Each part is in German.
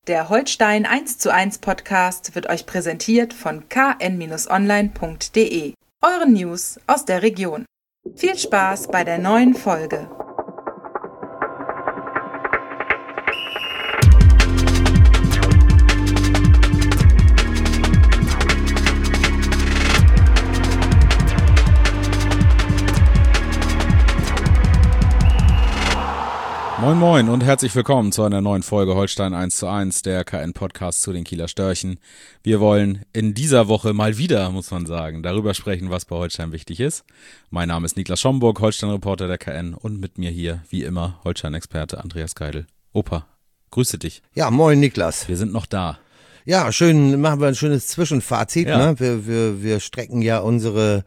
Der Holstein 1:1 Podcast wird euch präsentiert von kn-online.de, euren News aus der Region. Viel Spaß bei der neuen Folge. Moin Moin und herzlich willkommen zu einer neuen Folge Holstein 1:1, der KN-Podcast zu den Kieler Störchen. Wir wollen in dieser Woche mal wieder, muss man sagen, darüber sprechen, was bei Holstein wichtig ist. Mein Name ist Niklas Schomburg, Holstein-Reporter der KN, und mit mir hier, wie immer, Holstein-Experte Andreas Geidel. Opa, grüße dich. Ja, moin Niklas. Wir sind noch da. Ja, schön, machen wir ein schönes Zwischenfazit. Ja. Ne? Wir strecken ja unsere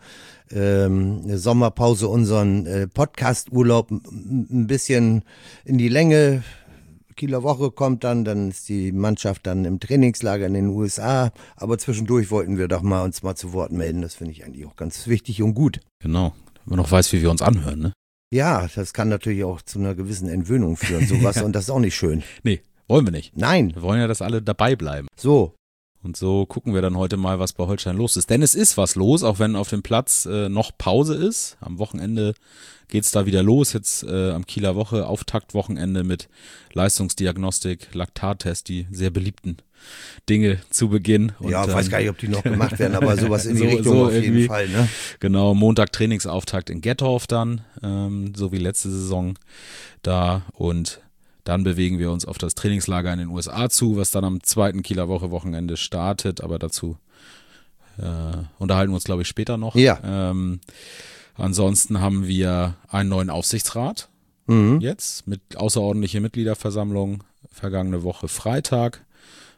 Sommerpause, unseren Podcast-Urlaub ein bisschen in die Länge. Kieler Woche kommt dann ist die Mannschaft dann im Trainingslager in den USA. Aber zwischendurch wollten wir doch mal uns mal zu Wort melden. Das finde ich eigentlich auch ganz wichtig und gut. Genau, wenn man noch weiß, wie wir uns anhören, ne? Ja, das kann natürlich auch zu einer gewissen Entwöhnung führen, sowas. Und das ist auch nicht schön. Nee, wollen wir nicht. Nein. Wir wollen ja, dass alle dabei bleiben. So. Und so gucken wir dann heute mal, was bei Holstein los ist. Denn es ist was los, auch wenn auf dem Platz noch Pause ist. Am Wochenende geht's da wieder los. Jetzt am Kieler Woche, Auftaktwochenende mit Leistungsdiagnostik, Laktattest, die sehr beliebten Dinge zu Beginn. Und ja, weiß gar nicht, ob die noch gemacht werden, aber sowas in die Richtung auf jeden Fall. Ne? Genau, Montag Trainingsauftakt in Gettorf dann, so wie letzte Saison da, und dann bewegen wir uns auf das Trainingslager in den USA zu, was dann am zweiten Kieler Wochenende startet, aber dazu unterhalten wir uns, glaube ich, später noch. Ja. Ansonsten haben wir einen neuen Aufsichtsrat jetzt mit außerordentlicher Mitgliederversammlung vergangene Woche Freitag.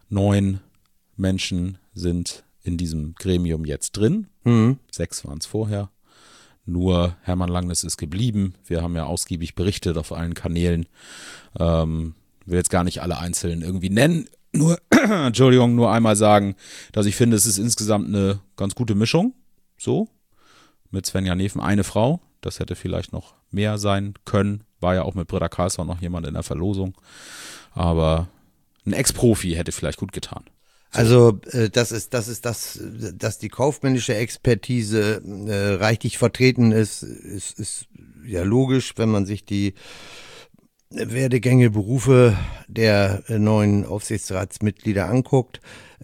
9 Menschen sind in diesem Gremium jetzt drin. 6 waren es vorher. Nur Hermann Langnes ist geblieben. Wir haben ja ausgiebig berichtet auf allen Kanälen. Will jetzt gar nicht alle einzeln irgendwie nennen. Nur einmal sagen, dass ich finde, es ist insgesamt eine ganz gute Mischung. So. Mit Svenja Neven eine Frau. Das hätte vielleicht noch mehr sein können. War ja auch mit Britta Karlsson noch jemand in der Verlosung. Aber ein Ex-Profi hätte vielleicht gut getan. Also dass die kaufmännische Expertise reichlich vertreten ist ja logisch, wenn man sich die Werdegänge, Berufe der neuen Aufsichtsratsmitglieder anguckt.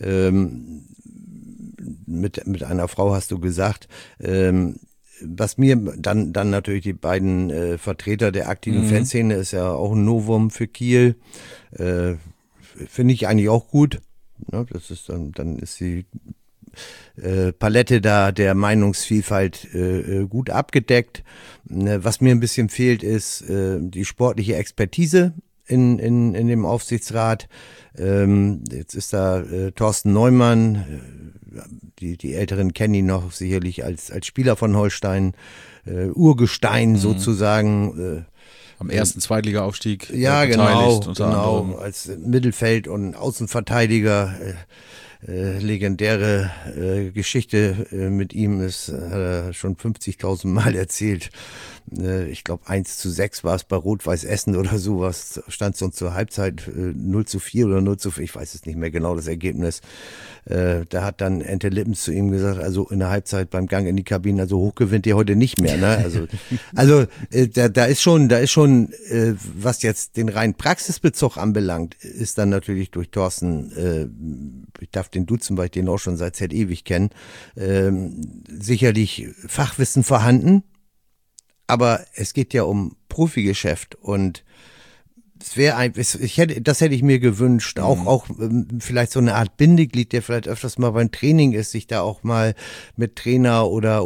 Mit einer Frau hast du gesagt. Was mir dann natürlich die beiden Vertreter der aktiven Fanszene ist ja auch ein Novum für Kiel. Finde ich eigentlich auch gut. Ne, das ist dann ist die Palette da der Meinungsvielfalt gut abgedeckt. Was mir ein bisschen fehlt, ist die sportliche Expertise in dem Aufsichtsrat. Jetzt ist da Thorsten Neumann, die Älteren kennen ihn noch sicherlich als Spieler von Holstein, Urgestein sozusagen. Am ersten Zweitliga-Aufstieg ja, beteiligt. Genau, als Mittelfeld- und Außenverteidiger. Legendäre Geschichte mit ihm ist, hat er schon 50.000 Mal erzählt. Ich glaube 1:6 war es bei Rot-Weiß Essen oder sowas, stand es uns zur Halbzeit 0:4 oder 0:4, ich weiß es nicht mehr genau, das Ergebnis. Da hat dann Ente Lippens zu ihm gesagt, also in der Halbzeit beim Gang in die Kabine, also hoch gewinnt ihr heute nicht mehr. Ne? Also da ist schon, was jetzt den reinen Praxisbezug anbelangt, ist dann natürlich durch Thorsten, ich darf den duzen, weil ich den auch schon seit ewig kenne, sicherlich Fachwissen vorhanden. Aber es geht ja um Profigeschäft und das hätte ich mir gewünscht, auch vielleicht so eine Art Bindeglied, der vielleicht öfters mal beim Training ist, sich da auch mal mit Trainer oder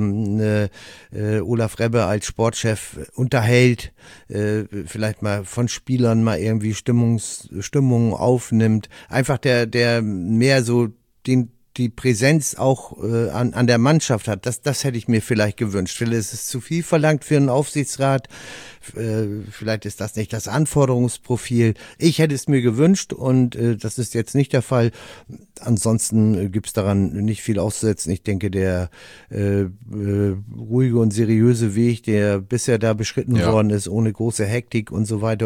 Olaf Rebbe als Sportchef unterhält, vielleicht mal von Spielern mal irgendwie Stimmungen aufnimmt, einfach der mehr so den die Präsenz auch an der Mannschaft hat. Das hätte ich mir vielleicht gewünscht. Vielleicht ist es zu viel verlangt für einen Aufsichtsrat. Vielleicht ist das nicht das Anforderungsprofil. Ich hätte es mir gewünscht und das ist jetzt nicht der Fall. Ansonsten gibt's daran nicht viel auszusetzen. Ich denke, der ruhige und seriöse Weg, der bisher da beschritten worden ist, ohne große Hektik und so weiter,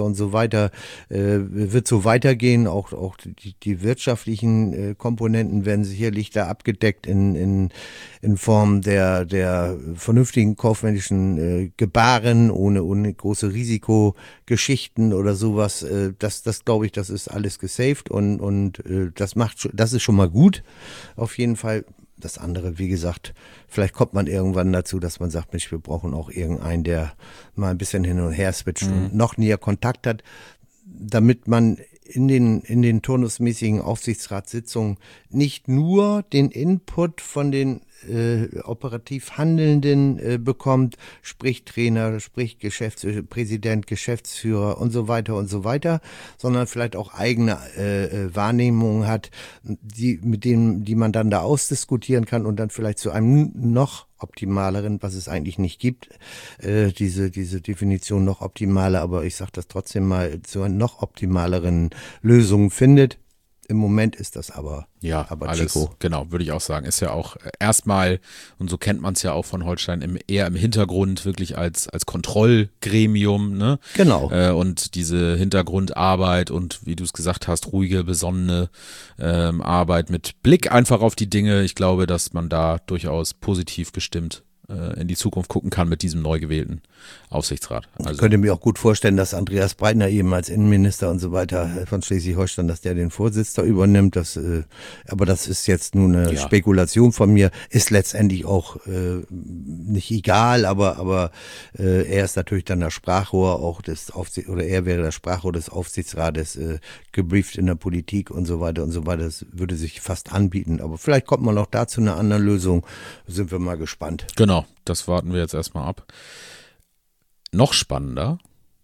wird so weitergehen. Auch die wirtschaftlichen Komponenten werden sicherlich da abgedeckt in Form der vernünftigen kaufmännischen Gebaren, ohne große Risikogeschichten oder sowas. Das glaube ich, das ist alles gesaved und das ist schon mal gut. Auf jeden Fall. Das andere, wie gesagt, vielleicht kommt man irgendwann dazu, dass man sagt, Mensch, wir brauchen auch irgendeinen, der mal ein bisschen hin und her switcht und noch näher Kontakt hat, damit man in den turnusmäßigen Aufsichtsratssitzungen nicht nur den Input von den operativ Handelnden bekommt, sprich Trainer, sprich Präsident, Geschäftsführer und so weiter, sondern vielleicht auch eigene Wahrnehmungen hat, die man dann da ausdiskutieren kann und dann vielleicht zu einem noch optimaleren, was es eigentlich nicht gibt, diese Definition noch optimaler, aber ich sage das trotzdem mal, zu einer noch optimaleren Lösung findet. Im Moment ist das aber alles, Chico. Genau, würde ich auch sagen. Ist ja auch erstmal, und so kennt man es ja auch von Holstein, eher im Hintergrund wirklich als Kontrollgremium, ne? Genau. Und diese Hintergrundarbeit und, wie du es gesagt hast, ruhige, besonnene Arbeit mit Blick einfach auf die Dinge. Ich glaube, dass man da durchaus positiv gestimmt in die Zukunft gucken kann mit diesem neu gewählten Aufsichtsrat. Also ich könnte mir auch gut vorstellen, dass Andreas Breitner eben als Innenminister und so weiter von Schleswig-Holstein, dass der den Vorsitz da übernimmt. Aber das ist jetzt nur eine Spekulation von mir, ist letztendlich auch nicht egal, aber er ist natürlich dann das Sprachrohr auch er wäre das Sprachrohr des Aufsichtsrates, gebrieft in der Politik und so weiter. Das würde sich fast anbieten. Aber vielleicht kommt man auch da zu einer anderen Lösung. Sind wir mal gespannt. Genau, das warten wir jetzt erstmal ab. Noch spannender,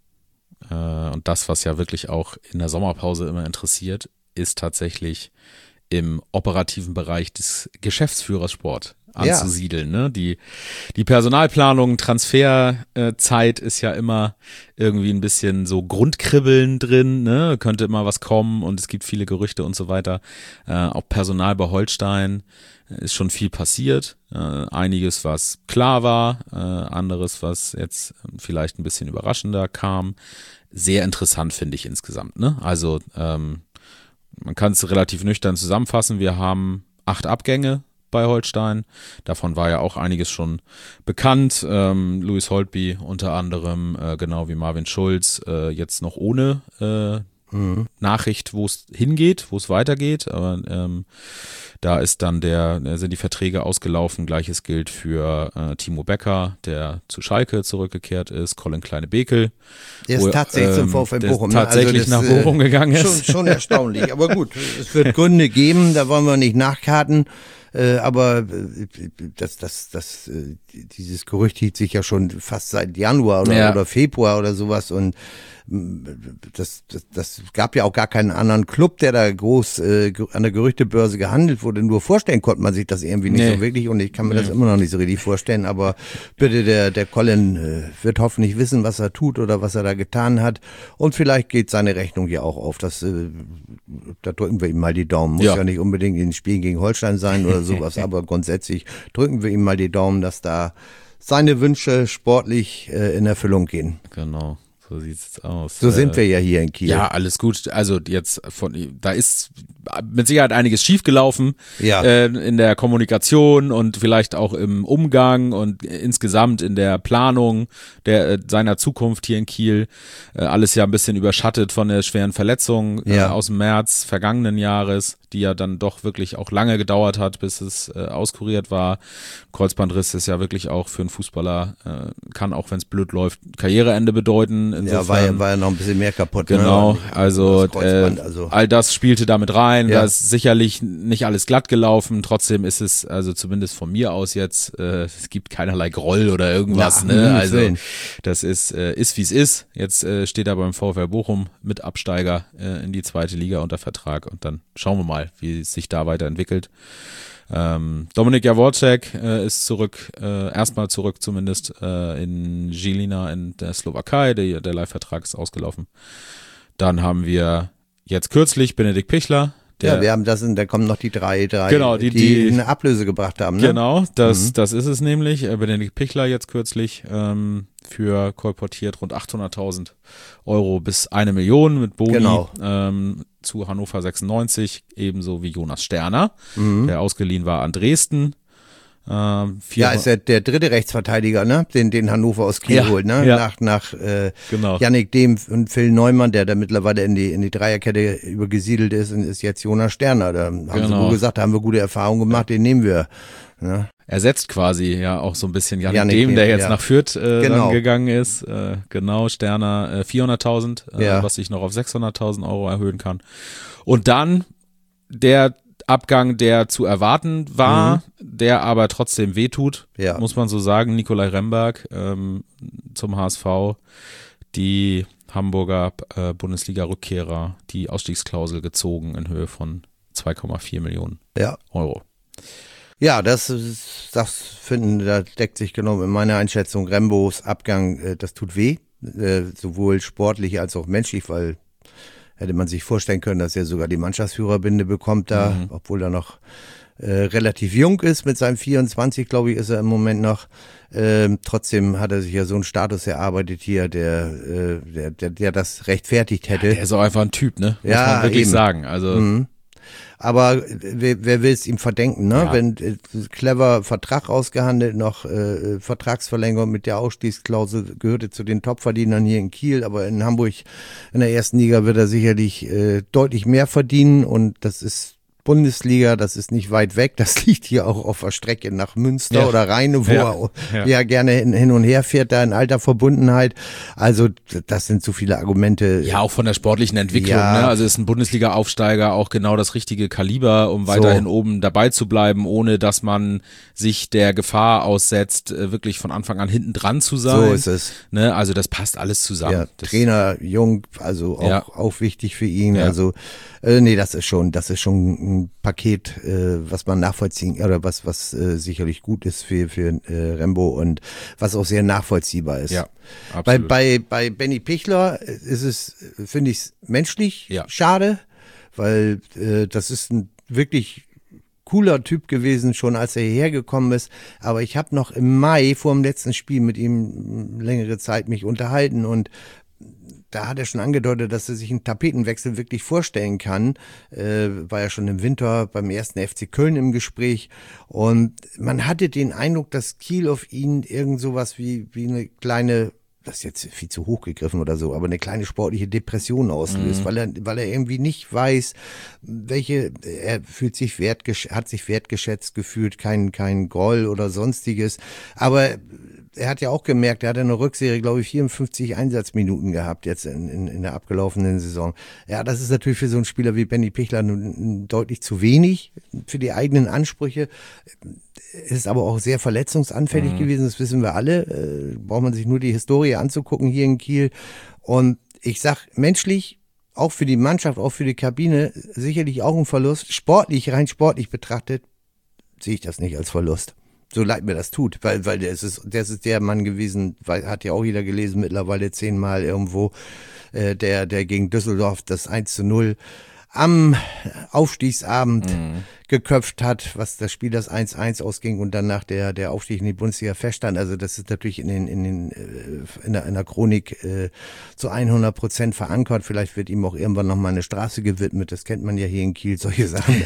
und das, was ja wirklich auch in der Sommerpause immer interessiert, ist tatsächlich im operativen Bereich des Geschäftsführers Sport anzusiedeln. Ne? Die Personalplanung, Transferzeit ist ja immer irgendwie ein bisschen so Grundkribbeln drin, ne? Könnte immer was kommen und es gibt viele Gerüchte und so weiter. Auch Personal bei Holstein ist schon viel passiert. Einiges, was klar war, anderes, was jetzt vielleicht ein bisschen überraschender kam. Sehr interessant, finde ich insgesamt. Ne? Also man kann es relativ nüchtern zusammenfassen. Wir haben 8 Abgänge bei Holstein. Davon war ja auch einiges schon bekannt. Louis Holtby unter anderem, genau wie Marvin Schulz, jetzt noch ohne Nachricht, wo es hingeht, wo es weitergeht. Aber da ist dann sind die Verträge ausgelaufen. Gleiches gilt für Timo Becker, der zu Schalke zurückgekehrt ist, Colin Kleine-Bekel. Der ist tatsächlich zum VfL Bochum. Tatsächlich nach Bochum gegangen ist. Schon erstaunlich. Aber gut, es wird Gründe geben, da wollen wir nicht nachkarten. Aber dieses Gerücht hielt sich ja schon fast seit Januar oder Februar oder sowas und das gab ja auch gar keinen anderen Club, der da groß an der Gerüchtebörse gehandelt wurde. Nur vorstellen konnte man sich das irgendwie nicht so wirklich und ich kann mir das immer noch nicht so richtig vorstellen. Aber bitte, der Colin wird hoffentlich wissen, was er tut oder was er da getan hat und vielleicht geht seine Rechnung ja auch auf. Da drücken wir ihm mal die Daumen. Muss ja nicht unbedingt in den Spielen gegen Holstein sein oder sowas, aber grundsätzlich drücken wir ihm mal die Daumen, dass da seine Wünsche sportlich in Erfüllung gehen. Genau. So sieht's aus. So sind wir ja hier in Kiel. Ja, alles gut. Also jetzt da ist mit Sicherheit einiges schiefgelaufen in der Kommunikation und vielleicht auch im Umgang und insgesamt in der Planung seiner Zukunft hier in Kiel. Alles ja ein bisschen überschattet von der schweren Verletzung aus dem März vergangenen Jahres, die ja dann doch wirklich auch lange gedauert hat, bis es auskuriert war. Kreuzbandriss ist ja wirklich auch für einen Fußballer, kann auch, wenn es blöd läuft, Karriereende bedeuten. Insofern, war ja noch ein bisschen mehr kaputt. Genau, ne? also all das spielte damit rein. Nein, Ja. da ist sicherlich nicht alles glatt gelaufen. Trotzdem ist es, also zumindest von mir aus jetzt, es gibt keinerlei Groll oder irgendwas. Ja, Ne? Also Willen. das ist wie es ist. Jetzt steht er beim VfL Bochum mit Absteiger in die zweite Liga unter Vertrag und dann schauen wir mal, wie es sich da weiterentwickelt. Dominik Jaworczyk ist erstmal zurück zumindest in Žilina in der Slowakei. Der Leihvertrag ist ausgelaufen. Dann haben wir jetzt kürzlich Benedikt Pichler. Wir haben da kommen noch die drei, genau, die eine Ablöse gebracht haben. Ne? Genau, das ist es nämlich. Benedikt Pichler jetzt kürzlich für kolportiert rund 800.000 Euro bis 1 Million mit Boni Genau. zu Hannover 96, ebenso wie Jonas Sterner, der ausgeliehen war an Dresden. Ist ja der dritte Rechtsverteidiger, ne? Den Hannover aus Kiel Ja, holt, ne? ja. Nach Genau. Yannick Dehm und Phil Neumann, der da mittlerweile in die Dreierkette übergesiedelt ist, und ist jetzt Jonas Sterner. Da haben sie wohl gesagt, da haben wir gute Erfahrungen gemacht, den nehmen wir. Ne? Ersetzt quasi ja auch so ein bisschen Yannick Yannick Dehm, der Dehm, jetzt ja. nach Fürth Genau. dann gegangen ist. Genau, Sterner 400.000, Ja. was sich noch auf 600.000 Euro erhöhen kann. Und dann der Abgang, der zu erwarten war, der aber trotzdem wehtut, Ja. muss man so sagen. Nikolai Remberg zum HSV, die Hamburger Bundesliga-Rückkehrer, die Ausstiegsklausel gezogen in Höhe von 2,4 Millionen Ja. Euro. Ja, da deckt sich genau in meiner Einschätzung Rembos Abgang, das tut weh, sowohl sportlich als auch menschlich, weil hätte man sich vorstellen können, dass er sogar die Mannschaftsführerbinde bekommt da, obwohl er noch relativ jung ist, mit seinem 24, glaube ich, ist er im Moment noch. Trotzdem hat er sich ja so einen Status erarbeitet hier, der das rechtfertigt hätte. Der ist auch einfach ein Typ, ne? Muss Ja, man wirklich eben. sagen. Also Aber wer will es ihm verdenken, ne? Ja. Wenn clever Vertrag ausgehandelt, noch Vertragsverlängerung mit der Ausstiegsklausel, gehörte zu den Topverdienern hier in Kiel, aber in Hamburg in der ersten Liga wird er sicherlich deutlich mehr verdienen, und das ist Bundesliga, das ist nicht weit weg, das liegt hier auch auf der Strecke nach Münster Ja. oder Rheine, wo Ja. er gerne hin und her fährt, da in alter Verbundenheit. Also das sind zu viele Argumente. ja, auch von der sportlichen Entwicklung, Ja. ne? Also ist ein Bundesliga-Aufsteiger auch genau das richtige Kaliber, um weiterhin oben dabei zu bleiben, ohne dass man sich der Gefahr aussetzt, wirklich von Anfang an hinten dran zu sein. So ist es. Ne? Also das passt alles zusammen. Ja, Das- Trainer, jung, also auch wichtig für ihn. Ja. Also nee, das ist schon ein Paket, was man nachvollziehen, oder was sicherlich gut ist für Rembo und was auch sehr nachvollziehbar ist. Ja, absolut. Bei Benny Pichler ist es, finde ich es menschlich Ja. schade, weil das ist ein wirklich cooler Typ gewesen, schon als er hierher gekommen ist. Aber ich habe noch im Mai vor dem letzten Spiel mit ihm längere Zeit mich unterhalten, und da hat er schon angedeutet, dass er sich einen Tapetenwechsel wirklich vorstellen kann. War ja schon im Winter beim ersten FC Köln im Gespräch. Und man hatte den Eindruck, dass Kiel auf ihn irgend sowas wie eine kleine, das ist jetzt viel zu hoch gegriffen oder so, aber eine kleine sportliche Depression auslöst, weil er irgendwie nicht weiß, er fühlt sich hat sich wertgeschätzt gefühlt, kein Groll oder sonstiges. Aber er hat ja auch gemerkt, er hat in der Rückserie, glaube ich, 54 Einsatzminuten gehabt jetzt in der abgelaufenen Saison. Ja, das ist natürlich für so einen Spieler wie Benny Pichler nun deutlich zu wenig für die eigenen Ansprüche. Ist aber auch sehr verletzungsanfällig gewesen, das wissen wir alle. Braucht man sich nur die Historie anzugucken hier in Kiel. Und ich sag, menschlich, auch für die Mannschaft, auch für die Kabine, sicherlich auch ein Verlust. Rein sportlich betrachtet, sehe ich das nicht als Verlust. So leid mir das tut, weil das ist der Mann gewesen, hat ja auch jeder gelesen, mittlerweile 10-mal irgendwo, der gegen Düsseldorf das 1:0 am Aufstiegsabend geköpft hat, was das Spiel das 1:1 ausging und danach der Aufstieg in die Bundesliga feststand. Also das ist natürlich in der Chronik zu 100% verankert. Vielleicht wird ihm auch irgendwann noch mal eine Straße gewidmet. Das kennt man ja hier in Kiel, solche Sachen.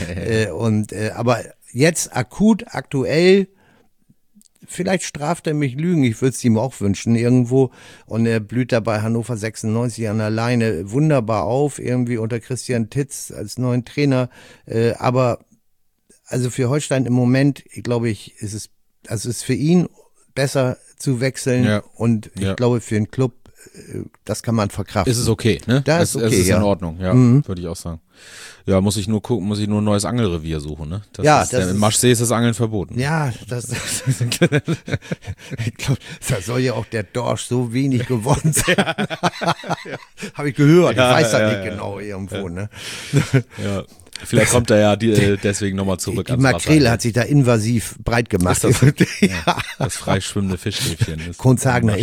Aber jetzt aktuell, vielleicht straft er mich Lügen, ich würde es ihm auch wünschen irgendwo, und er blüht dabei Hannover 96 an der Leine wunderbar auf, irgendwie unter Christian Titz als neuen Trainer, aber also für Holstein im Moment, glaube ich, ist es für ihn besser zu wechseln, Ja. und ich glaube für den Club das kann man verkraften. Ist es okay, ne? Das ist okay, es ist ja. in Ordnung, ja, würde ich auch sagen. Ja, muss ich nur ein neues Angelrevier suchen, ne? Im Maschsee ist das Angeln verboten. Ja, ich glaube, da soll ja auch der Dorsch so wenig geworden sein. Habe ich gehört, ich weiß das nicht genau irgendwo, ne? Ja. Vielleicht kommt er ja deswegen nochmal zurück. Die Makrele hat sich da invasiv breit gemacht. Ist das, das freischwemmende Fischstäbchen. Kronzagner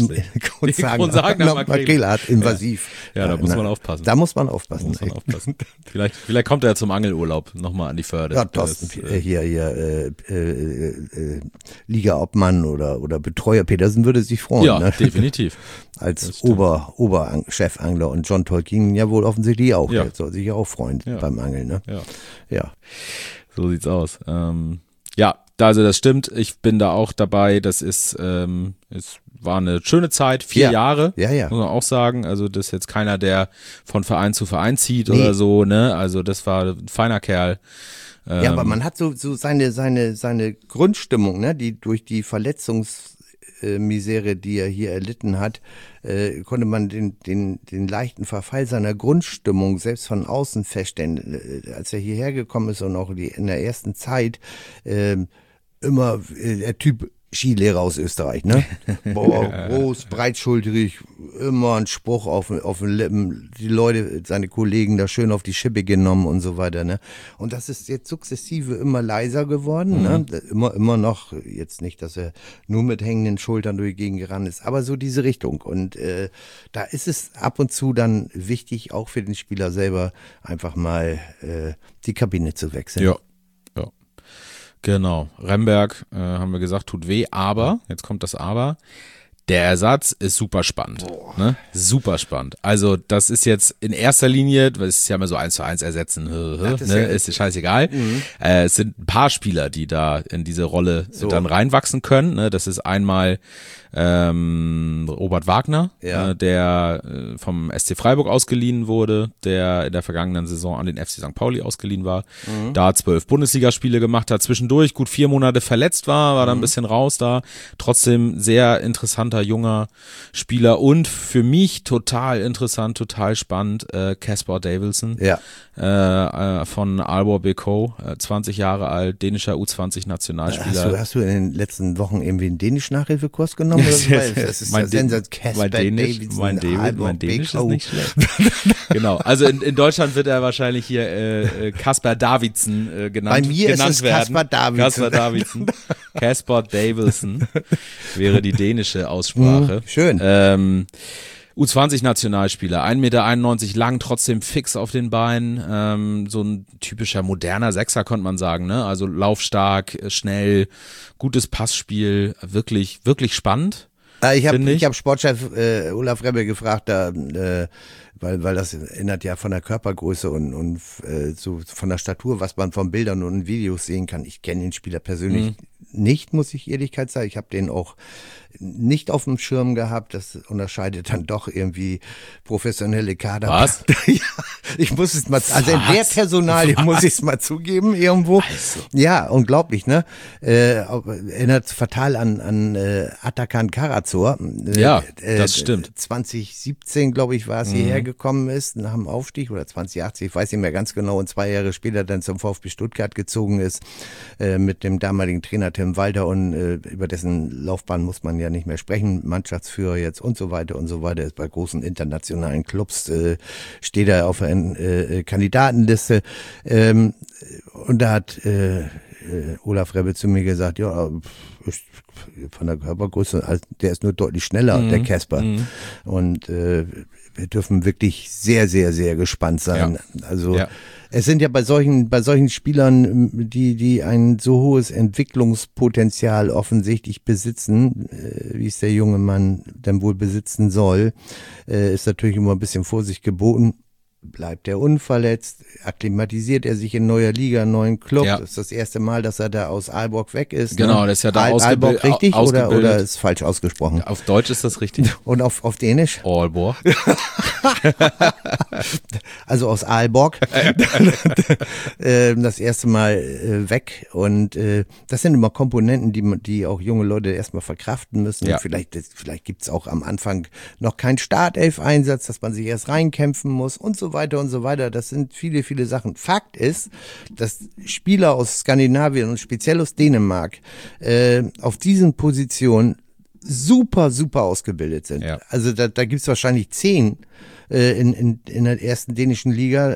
Makrele hat invasiv. Ja, da muss man aufpassen. Da muss man aufpassen. Vielleicht kommt er zum Angelurlaub nochmal an die Förde. Ja, Thorsten, hier Liga-Obmann oder Betreuer Petersen würde sich freuen. Ja, ne? Definitiv. Als Oberchefangler und John Tolkien ja wohl offensichtlich auch. Ja. Der soll sich ja auch freuen beim Angeln. Ne? Ja. So sieht's aus. Also das stimmt. Ich bin da auch dabei. Das es war eine schöne Zeit. 4 Jahre, muss man auch sagen. Also das ist jetzt keiner, der von Verein zu Verein zieht oder so. Ne? Also das war ein feiner Kerl. Ja, aber man hat so seine Grundstimmung, ne, die durch die Verletzungsmisere, die er hier erlitten hat, konnte man den leichten Verfall seiner Grundstimmung selbst von außen feststellen. Als er hierher gekommen ist und auch in der ersten Zeit immer der Typ Skilehrer aus Österreich, ne? Boah, groß, breitschultrig, immer ein Spruch auf den Lippen, die Leute, seine Kollegen da schön auf die Schippe genommen und so weiter, ne? Und das ist jetzt sukzessive immer leiser geworden, ne? Immer noch, jetzt nicht, dass er nur mit hängenden Schultern durch die Gegend gerannt ist, aber so diese Richtung. Und da ist es ab und zu dann wichtig, auch für den Spieler selber, einfach mal die Kabine zu wechseln. Ja. Genau, Remberg, haben wir gesagt, tut weh, aber, jetzt kommt das Aber, der Ersatz ist super spannend, ne? Super spannend. Also das ist jetzt in erster Linie, weil es ist ja immer so 1:1 ersetzen, ne? Ist scheißegal. Es sind ein paar Spieler, die da in diese Rolle dann reinwachsen können, ne? Das ist einmal Robert Wagner, der vom SC Freiburg ausgeliehen wurde, der in der vergangenen Saison an den FC St. Pauli ausgeliehen war, da 12 Bundesligaspiele gemacht hat, zwischendurch gut 4 Monate verletzt war dann ein bisschen raus da, trotzdem sehr interessanter junger Spieler und für mich total interessant, total spannend, Caspar Davidson von Aalborg BK, 20 Jahre alt, dänischer U20-Nationalspieler. Hast du in den letzten Wochen irgendwie einen dänischen Nachhilfekurs genommen? Das ist mein Dänisch ist nicht schlecht. Genau, also in Deutschland wird er wahrscheinlich hier Caspar Davidson genannt. Bei mir ist es Caspar Davidson. Caspar Davidson wäre die dänische Aussprache. Schön. U20-Nationalspieler, 1,91 Meter lang, trotzdem fix auf den Beinen, so ein typischer moderner Sechser, könnte man sagen, ne? Also laufstark, schnell, gutes Passspiel, wirklich, wirklich spannend. Ich hab Sportchef Olaf Rebbe gefragt, weil das erinnert ja von der Körpergröße und so von der Statur, was man von Bildern und Videos sehen kann. Ich kenne den Spieler persönlich nicht, muss ich Ehrlichkeit sagen. Ich habe den auch nicht auf dem Schirm gehabt. Das unterscheidet dann doch irgendwie professionelle Kader. Was? Ja, ich muss es mal, also in der Personalie muss ich es mal zugeben irgendwo. Also. Ja, unglaublich, ne? Erinnert fatal an Atakan Karazor. Ja, das stimmt. 2017, glaube ich, war es hierher gekommen ist, nach dem Aufstieg, oder 2018, ich weiß nicht mehr ganz genau, und 2 Jahre später dann zum VfB Stuttgart gezogen ist, mit dem damaligen Trainer Tim Walter, und über dessen Laufbahn muss man ja nicht mehr sprechen, Mannschaftsführer jetzt und so weiter, ist bei großen internationalen Clubs, steht er auf einer Kandidatenliste, und da hat Olaf Rebbe zu mir gesagt, ja, von der Körpergröße, der ist nur deutlich schneller, der Caspar. Und wir dürfen wirklich sehr, sehr, sehr gespannt sein. Ja. Also es sind ja bei solchen Spielern, die ein so hohes Entwicklungspotenzial offensichtlich besitzen, wie es der junge Mann dann wohl besitzen soll, ist natürlich immer ein bisschen Vorsicht geboten. Bleibt er unverletzt? Akklimatisiert er sich in neuer Liga, neuen Club? Ja. Das ist das erste Mal, dass er da aus Aalborg weg ist. Genau, das ist ja da Aalborg richtig oder ist falsch ausgesprochen? Auf Deutsch ist das richtig. Und auf Dänisch? Aalborg. also aus Aalborg, das erste Mal weg. Und das sind immer Komponenten, die auch junge Leute erstmal verkraften müssen. Ja. Vielleicht gibt's auch am Anfang noch keinen Startelf-Einsatz, dass man sich erst reinkämpfen muss und so weiter und so weiter. Das sind viele, viele Sachen. Fakt ist, dass Spieler aus Skandinavien und speziell aus Dänemark auf diesen Positionen super, super ausgebildet sind. Ja. Also da gibt's wahrscheinlich 10 in der ersten dänischen Liga,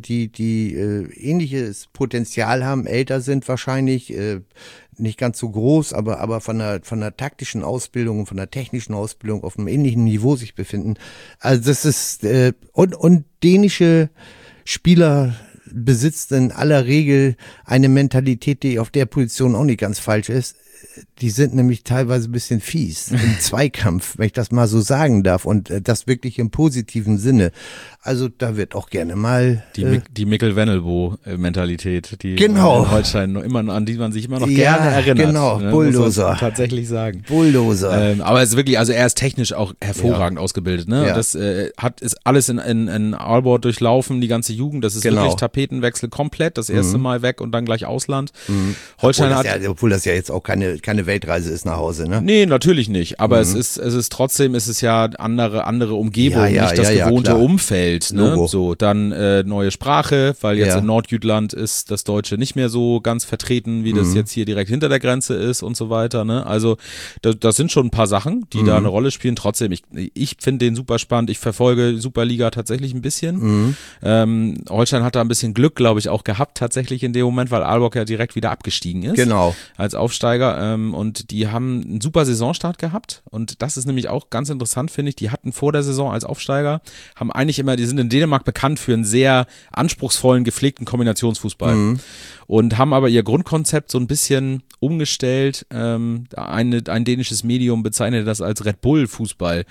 die ähnliches Potenzial haben, älter sind wahrscheinlich, nicht ganz so groß, aber von der taktischen Ausbildung und von der technischen Ausbildung auf einem ähnlichen Niveau sich befinden. Also das ist und dänische Spieler besitzt in aller Regel eine Mentalität, die auf der Position auch nicht ganz falsch ist. Die sind nämlich teilweise ein bisschen fies im Zweikampf, wenn ich das mal so sagen darf, und das wirklich im positiven Sinne. Also da wird auch gerne mal die Mikkel-Venelbo-Mentalität, die genau. in Holstein an die man sich immer noch gerne erinnert. Genau, ne? Bulldozer. Muss man tatsächlich sagen. Bulldozer. Aber es ist wirklich, also er ist technisch auch hervorragend ausgebildet. Ne? Ja. Das ist alles in Aalborg durchlaufen, die ganze Jugend. Das ist wirklich Tapetenwechsel komplett. Das erste Mal weg und dann gleich Ausland. Holstein obwohl das ja jetzt auch keine Weltreise ist nach Hause, ne? Nee, natürlich nicht. Aber es ist trotzdem ja andere Umgebung, nicht das gewohnte Umfeld. Ne? So, dann neue Sprache, weil jetzt in Nordjütland ist das Deutsche nicht mehr so ganz vertreten, wie das jetzt hier direkt hinter der Grenze ist und so weiter. Ne? Also das sind schon ein paar Sachen, die da eine Rolle spielen. Trotzdem, ich finde den super spannend. Ich verfolge Superliga tatsächlich ein bisschen. Holstein hat da ein bisschen Glück, glaube ich, auch gehabt tatsächlich in dem Moment, weil Aalborg ja direkt wieder abgestiegen ist. Genau. Als Aufsteiger. Und die haben einen super Saisonstart gehabt. Und das ist nämlich auch ganz interessant, finde ich. Die hatten vor der Saison als Aufsteiger, die sind in Dänemark bekannt für einen sehr anspruchsvollen, gepflegten Kombinationsfußball. Und haben aber ihr Grundkonzept so ein bisschen umgestellt. Ein dänisches Medium bezeichnet das als Red Bull-Fußball.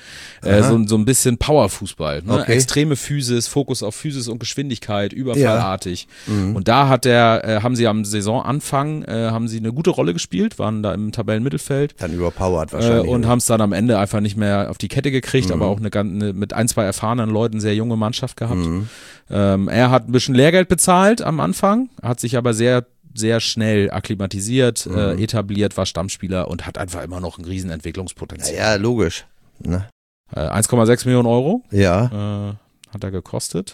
So ein bisschen Power-Fußball. Ne? Okay. Extreme Physis, Fokus auf Physis und Geschwindigkeit, überfallartig. Und da haben sie am Saisonanfang haben sie eine gute Rolle gespielt, waren da im Tabellenmittelfeld. Dann überpowered wahrscheinlich. Und haben es dann am Ende einfach nicht mehr auf die Kette gekriegt, aber auch mit ein, zwei erfahrenen Leuten sehr junge Mannschaft gehabt. Er hat ein bisschen Lehrgeld bezahlt am Anfang, hat sich aber sehr, sehr schnell akklimatisiert, etabliert, war Stammspieler und hat einfach immer noch ein riesen Entwicklungspotenzial. Ja, logisch. Ne? 1,6 Millionen Euro hat er gekostet.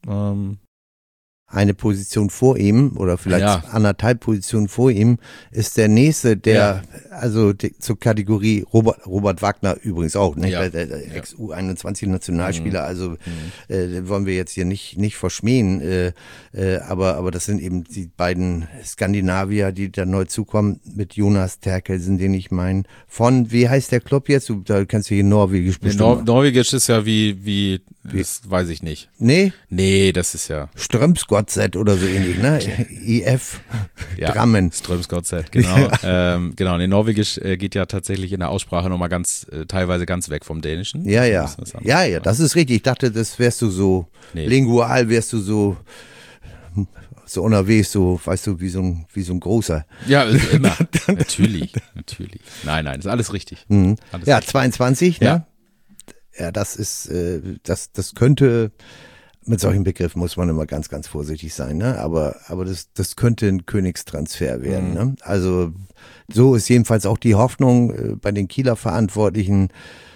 Eine Position vor ihm oder vielleicht anderthalb Positionen vor ihm ist der nächste, der zur Kategorie Robert Wagner übrigens auch, ne? Der Ex-U21 Nationalspieler, also wollen wir jetzt hier nicht verschmähen, aber das sind eben die beiden Skandinavier, die da neu zukommen mit Jonas Terkelsen, den ich meine, von, wie heißt der Club jetzt? Da kannst du hier Norwegisch bestimmt. Norwegisch ist ja wie das weiß ich nicht. Nee? Nee, das ist ja Strømsgodset oder so ähnlich, ne? IF Drammen. Strømsgodset, genau. Genau, nee, Norwegisch geht ja tatsächlich in der Aussprache nochmal teilweise ganz weg vom Dänischen. Ja, das ist richtig. Ich dachte, das wärst du so lingual, wärst du so unterwegs, so, weißt du, wie so ein großer. Ja, immer. Natürlich. Nein, ist alles richtig. Mhm. Alles ja, richtig. 22, Ja. ne? Ja, das ist, das könnte, mit solchen Begriffen muss man immer ganz, ganz vorsichtig sein, ne? Aber das könnte ein Königstransfer werden, ne? Also, so ist jedenfalls auch die Hoffnung bei den Kieler Verantwortlichen.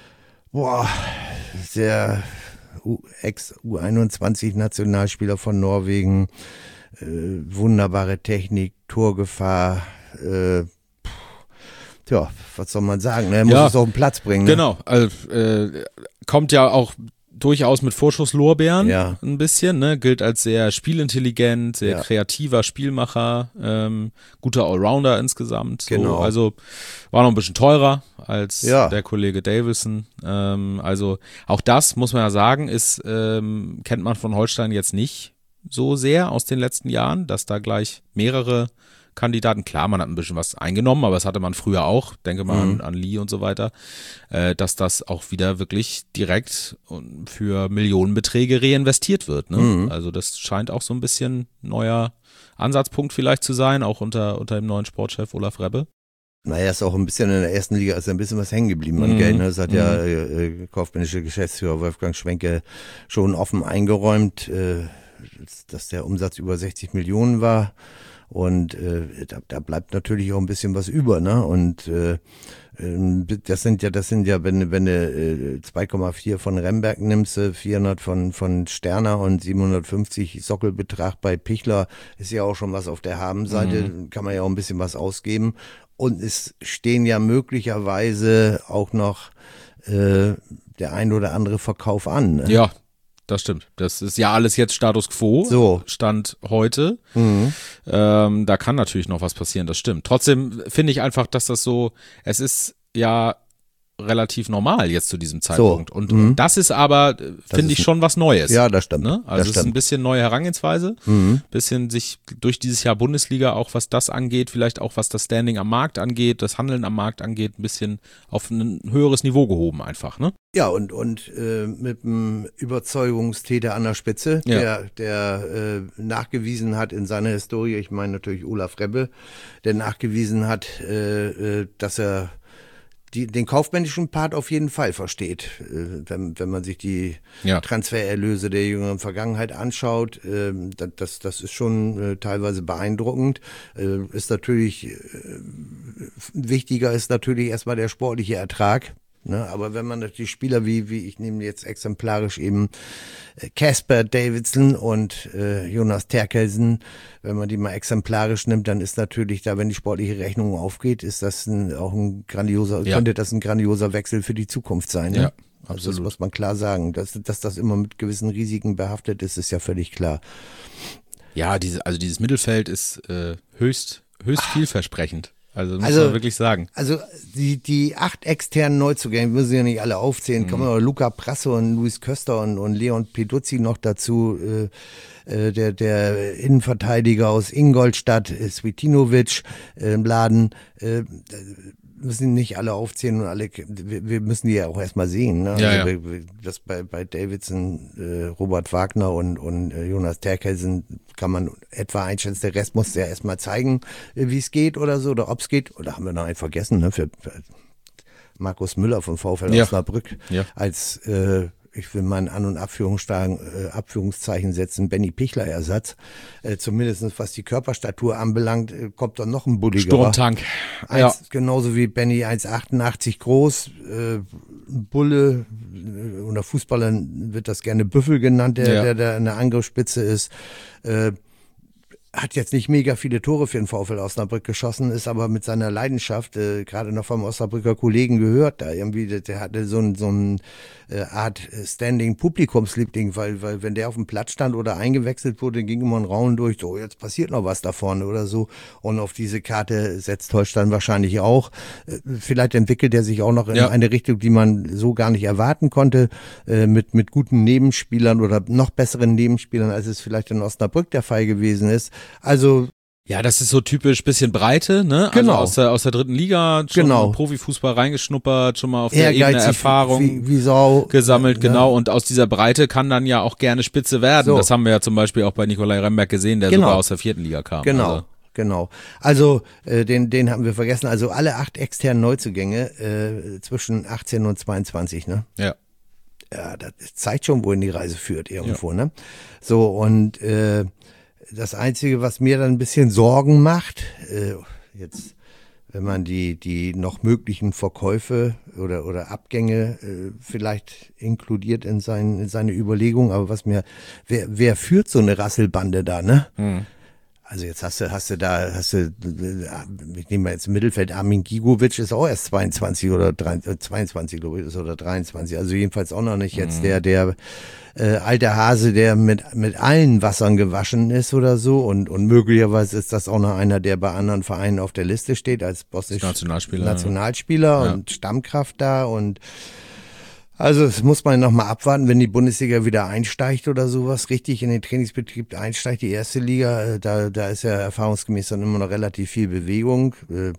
Der Ex-U21-Nationalspieler von Norwegen, wunderbare Technik, Torgefahr, was soll man sagen, ne? Er muss es auf den Platz bringen. Ne? Genau, also, kommt ja auch durchaus mit Vorschusslorbeeren ein bisschen, ne? Gilt als sehr spielintelligent, sehr kreativer Spielmacher, guter Allrounder insgesamt. So. Genau. Also war noch ein bisschen teurer als der Kollege Davison. Also auch das, muss man ja sagen, kennt man von Holstein jetzt nicht so sehr aus den letzten Jahren, dass da gleich mehrere Kandidaten, klar, man hat ein bisschen was eingenommen, aber das hatte man früher auch, denke mal an Lee und so weiter, dass das auch wieder wirklich direkt für Millionenbeträge reinvestiert wird. Ne? Also das scheint auch so ein bisschen neuer Ansatzpunkt vielleicht zu sein, auch unter dem neuen Sportchef Olaf Rebbe. Naja, ist auch ein bisschen in der ersten Liga ist ein bisschen was hängen geblieben an Geld. Ne? Das hat ja kaufmännische Geschäftsführer Wolfgang Schwenke schon offen eingeräumt, dass der Umsatz über 60 Millionen war. Und da bleibt natürlich auch ein bisschen was über, ne? Und das sind ja, wenn du 2,4 von Remberg nimmst, 400 von Sterner und 750 Sockelbetrag bei Pichler, ist ja auch schon was auf der Habenseite, kann man ja auch ein bisschen was ausgeben. Und es stehen ja möglicherweise auch noch der ein oder andere Verkauf an. Ne? Ja, das stimmt. Das ist ja alles jetzt Status Quo, so. Stand heute. Da kann natürlich noch was passieren, das stimmt. Trotzdem finde ich einfach, dass das so, es ist ja relativ normal jetzt zu diesem Zeitpunkt. So. Und das ist aber, finde ich, schon was Neues. Ja, das stimmt. Ne? Also es ist ein bisschen neue Herangehensweise, bisschen sich durch dieses Jahr Bundesliga auch, was das angeht, vielleicht auch was das Standing am Markt angeht, das Handeln am Markt angeht, ein bisschen auf ein höheres Niveau gehoben einfach, ne? Ja, und mit einem Überzeugungstäter an der Spitze, der nachgewiesen hat in seiner Historie, ich meine natürlich Olaf Rebbe, der nachgewiesen hat, dass er den kaufmännischen Part auf jeden Fall versteht, wenn man sich die Transfererlöse der jüngeren Vergangenheit anschaut. Das ist schon teilweise beeindruckend. Ist natürlich wichtiger ist natürlich erstmal der sportliche Ertrag. Ne, aber wenn man natürlich Spieler wie ich nehme jetzt exemplarisch eben Casper Davidson und Jonas Terkelsen, wenn man die mal exemplarisch nimmt, dann ist natürlich da, wenn die sportliche Rechnung aufgeht, ist das könnte das ein grandioser Wechsel für die Zukunft sein. Ne? Ja, also absolut. das muss man klar sagen. Dass das immer mit gewissen Risiken behaftet ist, ist ja völlig klar. Ja, dieses Mittelfeld ist höchst vielversprechend. Also muss man wirklich sagen. Also die 8 externen Neuzugänge, müssen ja nicht alle aufzählen, kommen noch Luca Prasse und Luis Köster und Leon Peduzzi noch dazu, der Innenverteidiger aus Ingolstadt, Svitinovic im Laden, müssen nicht alle aufzählen und wir müssen die ja auch erstmal sehen. Ne? Ja, also das bei Davidson, Robert Wagner und Jonas Terkelsen kann man etwa einschätzen. Der Rest muss ja erstmal zeigen, wie es geht oder so, oder ob es geht. Oder haben wir noch einen vergessen, ne? Für Markus Müller von VfL Osnabrück als ich will mal in An- und Abführungszeichen setzen, Benny Pichler-Ersatz. Zumindest was die Körperstatur anbelangt, kommt dann noch ein bulligerer. Sturmtank. Genauso wie Benny 1,88 groß, Bulle, unter Fußballern wird das gerne Büffel genannt, der in der Angriffsspitze ist. Hat jetzt nicht mega viele Tore für den VfL Osnabrück geschossen, ist aber mit seiner Leidenschaft, gerade noch vom Osnabrücker Kollegen gehört, da irgendwie, der hatte so ein Art Standing-Publikumsliebling, weil wenn der auf dem Platz stand oder eingewechselt wurde, ging immer ein Raunen durch, so jetzt passiert noch was da vorne oder so, und auf diese Karte setzt Holstein wahrscheinlich auch. Vielleicht entwickelt er sich auch noch in eine Richtung, die man so gar nicht erwarten konnte, mit guten Nebenspielern oder noch besseren Nebenspielern, als es vielleicht in Osnabrück der Fall gewesen ist. Also ja, das ist so typisch bisschen Breite, ne? Genau. Also aus der dritten Liga, schon Profifußball reingeschnuppert, schon mal auf der Ebene Erfahrung wie Sau, gesammelt, genau. Und aus dieser Breite kann dann ja auch gerne Spitze werden. So. Das haben wir ja zum Beispiel auch bei Nikolai Remberg gesehen, der sogar aus der 4. Liga kam. Genau. Also den haben wir vergessen. Also alle 8 externen Neuzugänge zwischen 18 und 22, ne? Ja. Ja, das zeigt schon, wohin die Reise führt irgendwo, ne? So, und das Einzige, was mir dann ein bisschen Sorgen macht, jetzt, wenn man die noch möglichen Verkäufe oder Abgänge vielleicht inkludiert in seine Überlegung, aber wer führt so eine Rasselbande da, ne? Also jetzt hast du, ich nehme mal jetzt im Mittelfeld, Armin Gigovic ist auch erst 22 oder 22, glaube ich, oder 23, also jedenfalls auch noch nicht jetzt der alte Hase, der mit allen Wassern gewaschen ist oder so, und möglicherweise ist das auch noch einer, der bei anderen Vereinen auf der Liste steht als bosnischer Nationalspieler und Stammkraft da, und also das muss man nochmal abwarten, wenn die Bundesliga wieder einsteigt oder sowas, richtig in den Trainingsbetrieb einsteigt, die erste Liga, da ist ja erfahrungsgemäß dann immer noch relativ viel Bewegung.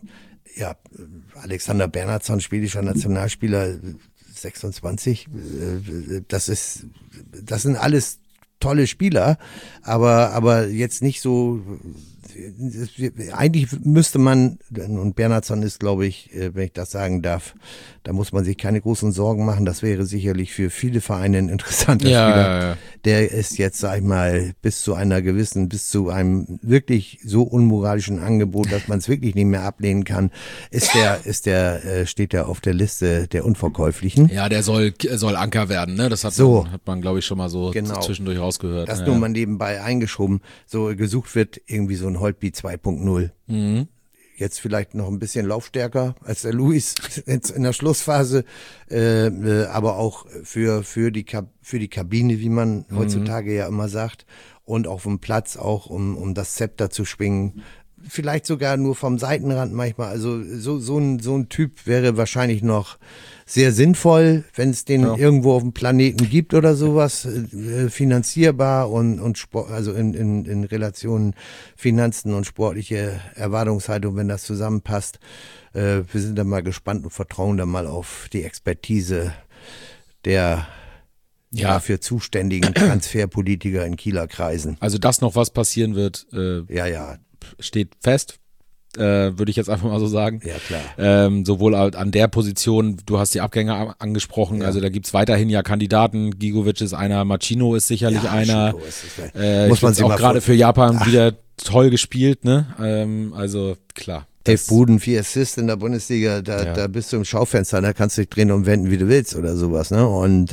Alexander Bernhardsson, schwedischer Nationalspieler, 26, das sind alles tolle Spieler, aber jetzt nicht so. Eigentlich müsste man, und Bernhardsson ist, glaube ich, wenn ich das sagen darf, da muss man sich keine großen Sorgen machen. Das wäre sicherlich für viele Vereine ein interessanter Spieler. Ja. Der ist jetzt, sag ich mal, bis zu einem wirklich so unmoralischen Angebot, dass man es wirklich nicht mehr ablehnen kann, steht der auf der Liste der Unverkäuflichen. Ja, der soll Anker werden, ne? Das hat man, glaube ich, schon mal so zwischendurch rausgehört. Das nur mal nebenbei eingeschoben. So gesucht wird irgendwie so ein Holtby 2.0. Mhm. Jetzt vielleicht noch ein bisschen laufstärker als der Luis jetzt in der Schlussphase, aber auch für die Kabine, wie man heutzutage ja immer sagt, und auf dem Platz auch, um das Zepter zu schwingen. Vielleicht sogar nur vom Seitenrand manchmal. Also so ein Typ wäre wahrscheinlich noch sehr sinnvoll, wenn es den irgendwo auf dem Planeten gibt oder sowas, finanzierbar und Sport, also in Relation Finanzen und sportliche Erwartungshaltung, wenn das zusammenpasst. Wir sind da mal gespannt und vertrauen da mal auf die Expertise der dafür zuständigen Transferpolitiker in Kieler Kreisen. Also dass noch was passieren wird, steht fest. Würde ich jetzt einfach mal so sagen. Ja, klar. Sowohl an der Position, du hast die Abgänge angesprochen, also da gibt's weiterhin ja Kandidaten. Gigovic ist einer, Machino ist sicherlich einer. Muss man auch gerade für Japan wieder toll gespielt, ne? Also klar. 11 Buden, 4 Assists in der Bundesliga, da bist du im Schaufenster, da kannst du dich drehen und wenden, wie du willst oder sowas, ne? Und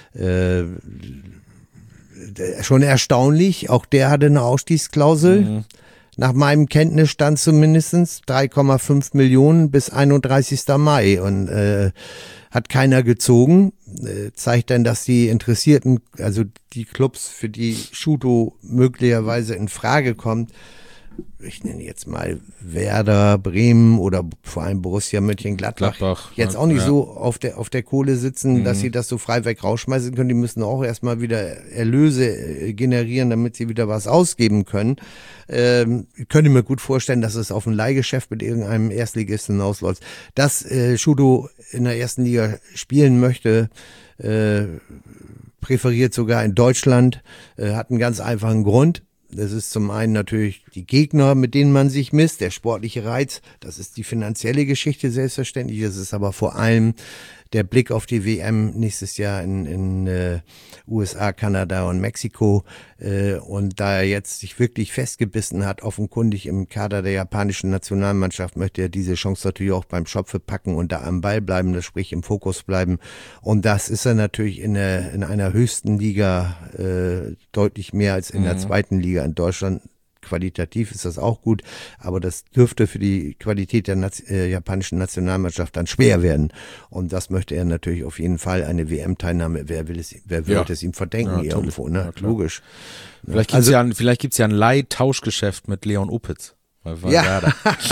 schon erstaunlich, auch der hatte eine Ausstiegsklausel. Mhm. Nach meinem Kenntnisstand zumindest 3,5 Millionen bis 31. Mai und hat keiner gezogen. Zeigt dann, dass die Interessierten, also die Clubs, für die Schuto möglicherweise in Frage kommt, ich nenne jetzt mal Werder, Bremen oder vor allem Borussia Mönchengladbach, jetzt auch nicht so auf der Kohle sitzen, dass sie das so frei weg rausschmeißen können. Die müssen auch erstmal wieder Erlöse generieren, damit sie wieder was ausgeben können. Ich könnte mir gut vorstellen, dass es auf ein Leihgeschäft mit irgendeinem Erstligisten hinausläuft. Dass Schuto in der ersten Liga spielen möchte, präferiert sogar in Deutschland, hat einen ganz einfachen Grund. Das ist zum einen natürlich die Gegner, mit denen man sich misst, der sportliche Reiz. Das ist die finanzielle Geschichte selbstverständlich. Das ist aber vor allem der Blick auf die WM nächstes Jahr in USA, Kanada und Mexiko. Und da er jetzt sich wirklich festgebissen hat, offenkundig im Kader der japanischen Nationalmannschaft, möchte er diese Chance natürlich auch beim Schopfe packen und da am Ball bleiben, das sprich im Fokus bleiben. Und das ist er natürlich in einer höchsten Liga deutlich mehr als in der zweiten Liga in Deutschland. Qualitativ ist das auch gut, aber das dürfte für die Qualität der japanischen Nationalmannschaft dann schwer werden. Und das möchte er natürlich auf jeden Fall, eine WM-Teilnahme. Wer wird es ihm verdenken irgendwo, ne? Ja, logisch. Vielleicht gibt's ja ein Leihtauschgeschäft mit Leon Opitz. Das wäre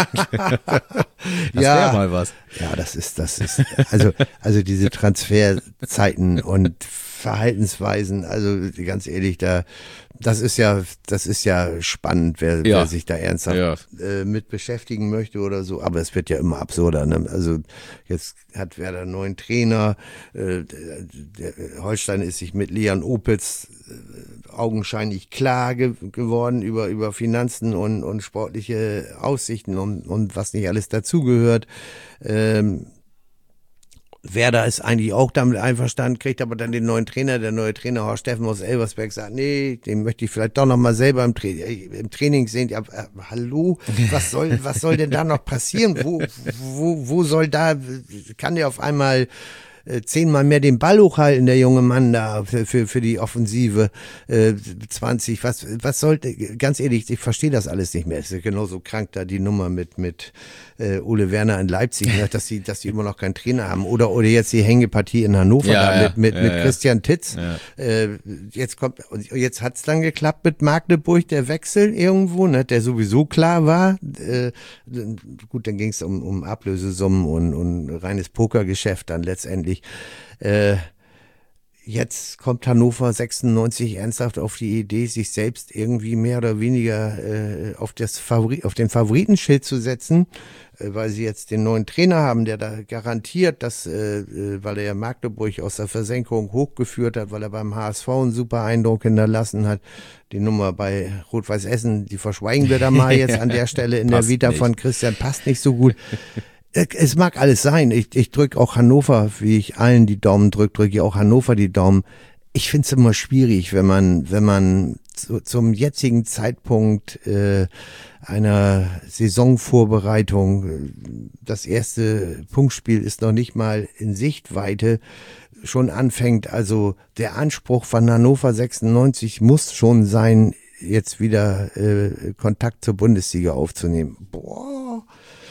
mal was. Ja, das ist, also diese Transferzeiten und Verhaltensweisen, also ganz ehrlich, das ist ja spannend, wer sich da ernsthaft mit beschäftigen möchte oder so, aber es wird ja immer absurder, ne? Also jetzt hat Werder einen neuen Trainer, der Holstein ist sich mit Leon Opitz augenscheinlich klar geworden über Finanzen und sportliche Aussichten und was nicht alles dazugehört. Werder ist eigentlich auch damit einverstanden, kriegt aber dann den neuen Trainer. Der neue Trainer, Horst Steffen aus Elversberg, sagt, nee, den möchte ich vielleicht doch noch mal selber im Training sehen. Ja, hallo, was soll denn da noch passieren? Wo soll da, kann der auf einmal 10-mal mehr den Ball hochhalten, der junge Mann da für die Offensive 20, was sollte, ganz ehrlich, ich verstehe das alles nicht mehr. Es ist genauso krank da die Nummer mit Ole Werner in Leipzig, ne, dass sie immer noch keinen Trainer haben oder jetzt die Hängepartie in Hannover mit Christian Titz. Ja. Jetzt hat's dann geklappt mit Magdeburg, der Wechsel irgendwo, ne, der sowieso klar war. Gut, dann ging es um Ablösesummen und reines Pokergeschäft dann letztendlich. jetzt kommt Hannover 96 ernsthaft auf die Idee, sich selbst irgendwie mehr oder weniger auf den Favoritenschild zu setzen, weil sie jetzt den neuen Trainer haben, der da garantiert, dass, weil er Magdeburg aus der Versenkung hochgeführt hat, weil er beim HSV einen super Eindruck hinterlassen hat. Die Nummer bei Rot-Weiß Essen, die verschweigen wir da mal jetzt an der Stelle in der Vita von Christian, passt nicht so gut. Es mag alles sein. Ich drücke auch Hannover, wie ich allen die Daumen drücke ich auch Hannover die Daumen. Ich finde es immer schwierig, wenn man zum jetzigen Zeitpunkt einer Saisonvorbereitung, das erste Punktspiel ist noch nicht mal in Sichtweite, schon anfängt. Also der Anspruch von Hannover 96 muss schon sein, jetzt wieder Kontakt zur Bundesliga aufzunehmen. Boah.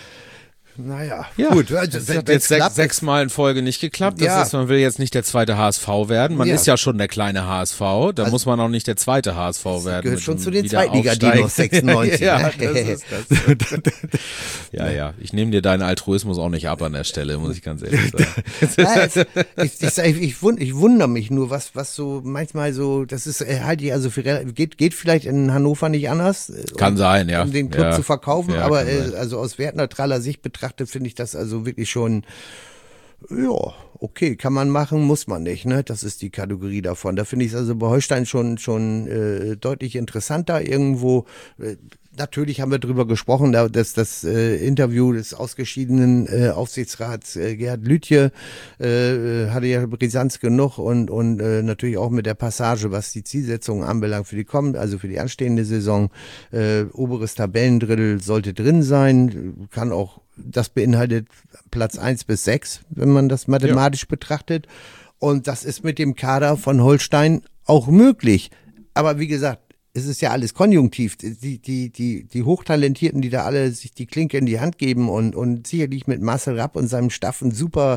Naja, ja, gut. Also, das hat jetzt sechsmal in Folge nicht geklappt. Das ist, man will jetzt nicht der zweite HSV werden. Man ist ja schon der kleine HSV. Da muss man auch nicht der zweite HSV werden. Gehört schon zu den Zweitliga-Dinos 96. Ja, das ist das. Ja. Ich nehme dir deinen Altruismus auch nicht ab an der Stelle, muss ich ganz ehrlich sagen. Ich wundere mich nur, was so manchmal so, das ist, halte ich also für, geht vielleicht in Hannover nicht anders. Kann sein, ja. Um den Club zu verkaufen, aber also aus wertneutraler Sicht betrachtet finde ich das also wirklich schon, ja, okay, kann man machen, muss man nicht, ne? Das ist die Kategorie davon. Da finde ich es also bei Holstein schon deutlich interessanter irgendwo. Natürlich haben wir drüber gesprochen, dass das Interview des ausgeschiedenen Aufsichtsrats Gerhard Lütje hatte ja Brisanz genug und natürlich auch mit der Passage, was die Zielsetzungen anbelangt für die anstehende Saison. Oberes Tabellendrittel sollte drin sein, kann auch, das beinhaltet Platz 1 bis 6, wenn man das mathematisch betrachtet. Und das ist mit dem Kader von Holstein auch möglich. Aber wie gesagt, es ist ja alles konjunktiv. Die Hochtalentierten, die da alle sich die Klinke in die Hand geben und sicherlich mit Marcel Rapp und seinem Staff eine super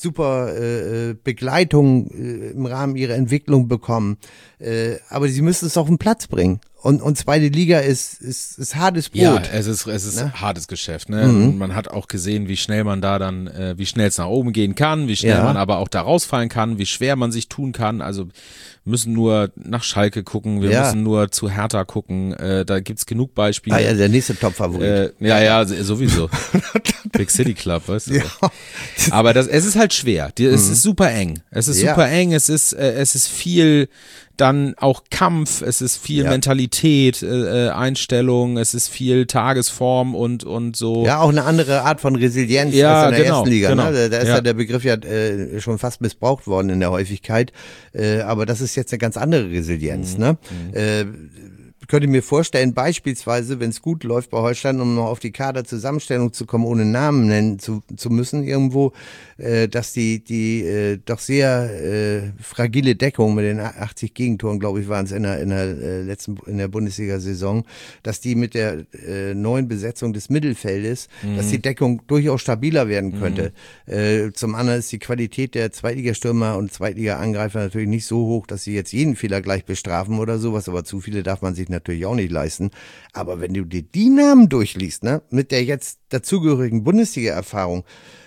Begleitung im Rahmen ihrer Entwicklung bekommen. Aber sie müssen es auf den Platz bringen. Und zweite Liga ist hartes Brot. Ja, es ist hartes Geschäft, ne? Und man hat auch gesehen, wie schnell man da dann, wie schnell es nach oben gehen kann, wie schnell man aber auch da rausfallen kann, wie schwer man sich tun kann. Also müssen nur nach Schalke gucken, wir müssen nur zu Hertha gucken, da gibt's genug Beispiele. Ah ja, der nächste Top-Favorit. Sowieso. Big City Club, weißt du. Ja. Aber es ist halt schwer. Es ist super eng. Es ist super eng, es ist viel dann auch Kampf, es ist viel Mentalität, Einstellung, es ist viel Tagesform und so. Ja, auch eine andere Art von Resilienz als in der ersten Liga. Genau. Ne? Da ist ja der Begriff schon fast missbraucht worden in der Häufigkeit. Aber das ist jetzt eine ganz andere Resilienz. Ne? Könnte mir vorstellen, beispielsweise, wenn es gut läuft bei Holstein, um noch auf die Kaderzusammenstellung zu kommen, ohne Namen nennen zu müssen irgendwo, dass die doch sehr fragile Deckung mit den 80 Gegentoren, glaube ich, waren es in der Bundesliga-Saison, dass die mit der neuen Besetzung des Mittelfeldes, dass die Deckung durchaus stabiler werden könnte. Zum anderen ist die Qualität der Zweitligastürmer und Zweitliga-Angreifer natürlich nicht so hoch, dass sie jetzt jeden Fehler gleich bestrafen oder sowas, aber zu viele darf man sich natürlich auch nicht leisten. Aber wenn du dir die Namen durchliest, ne, mit der jetzt dazugehörigen Bundesliga-Erfahrung,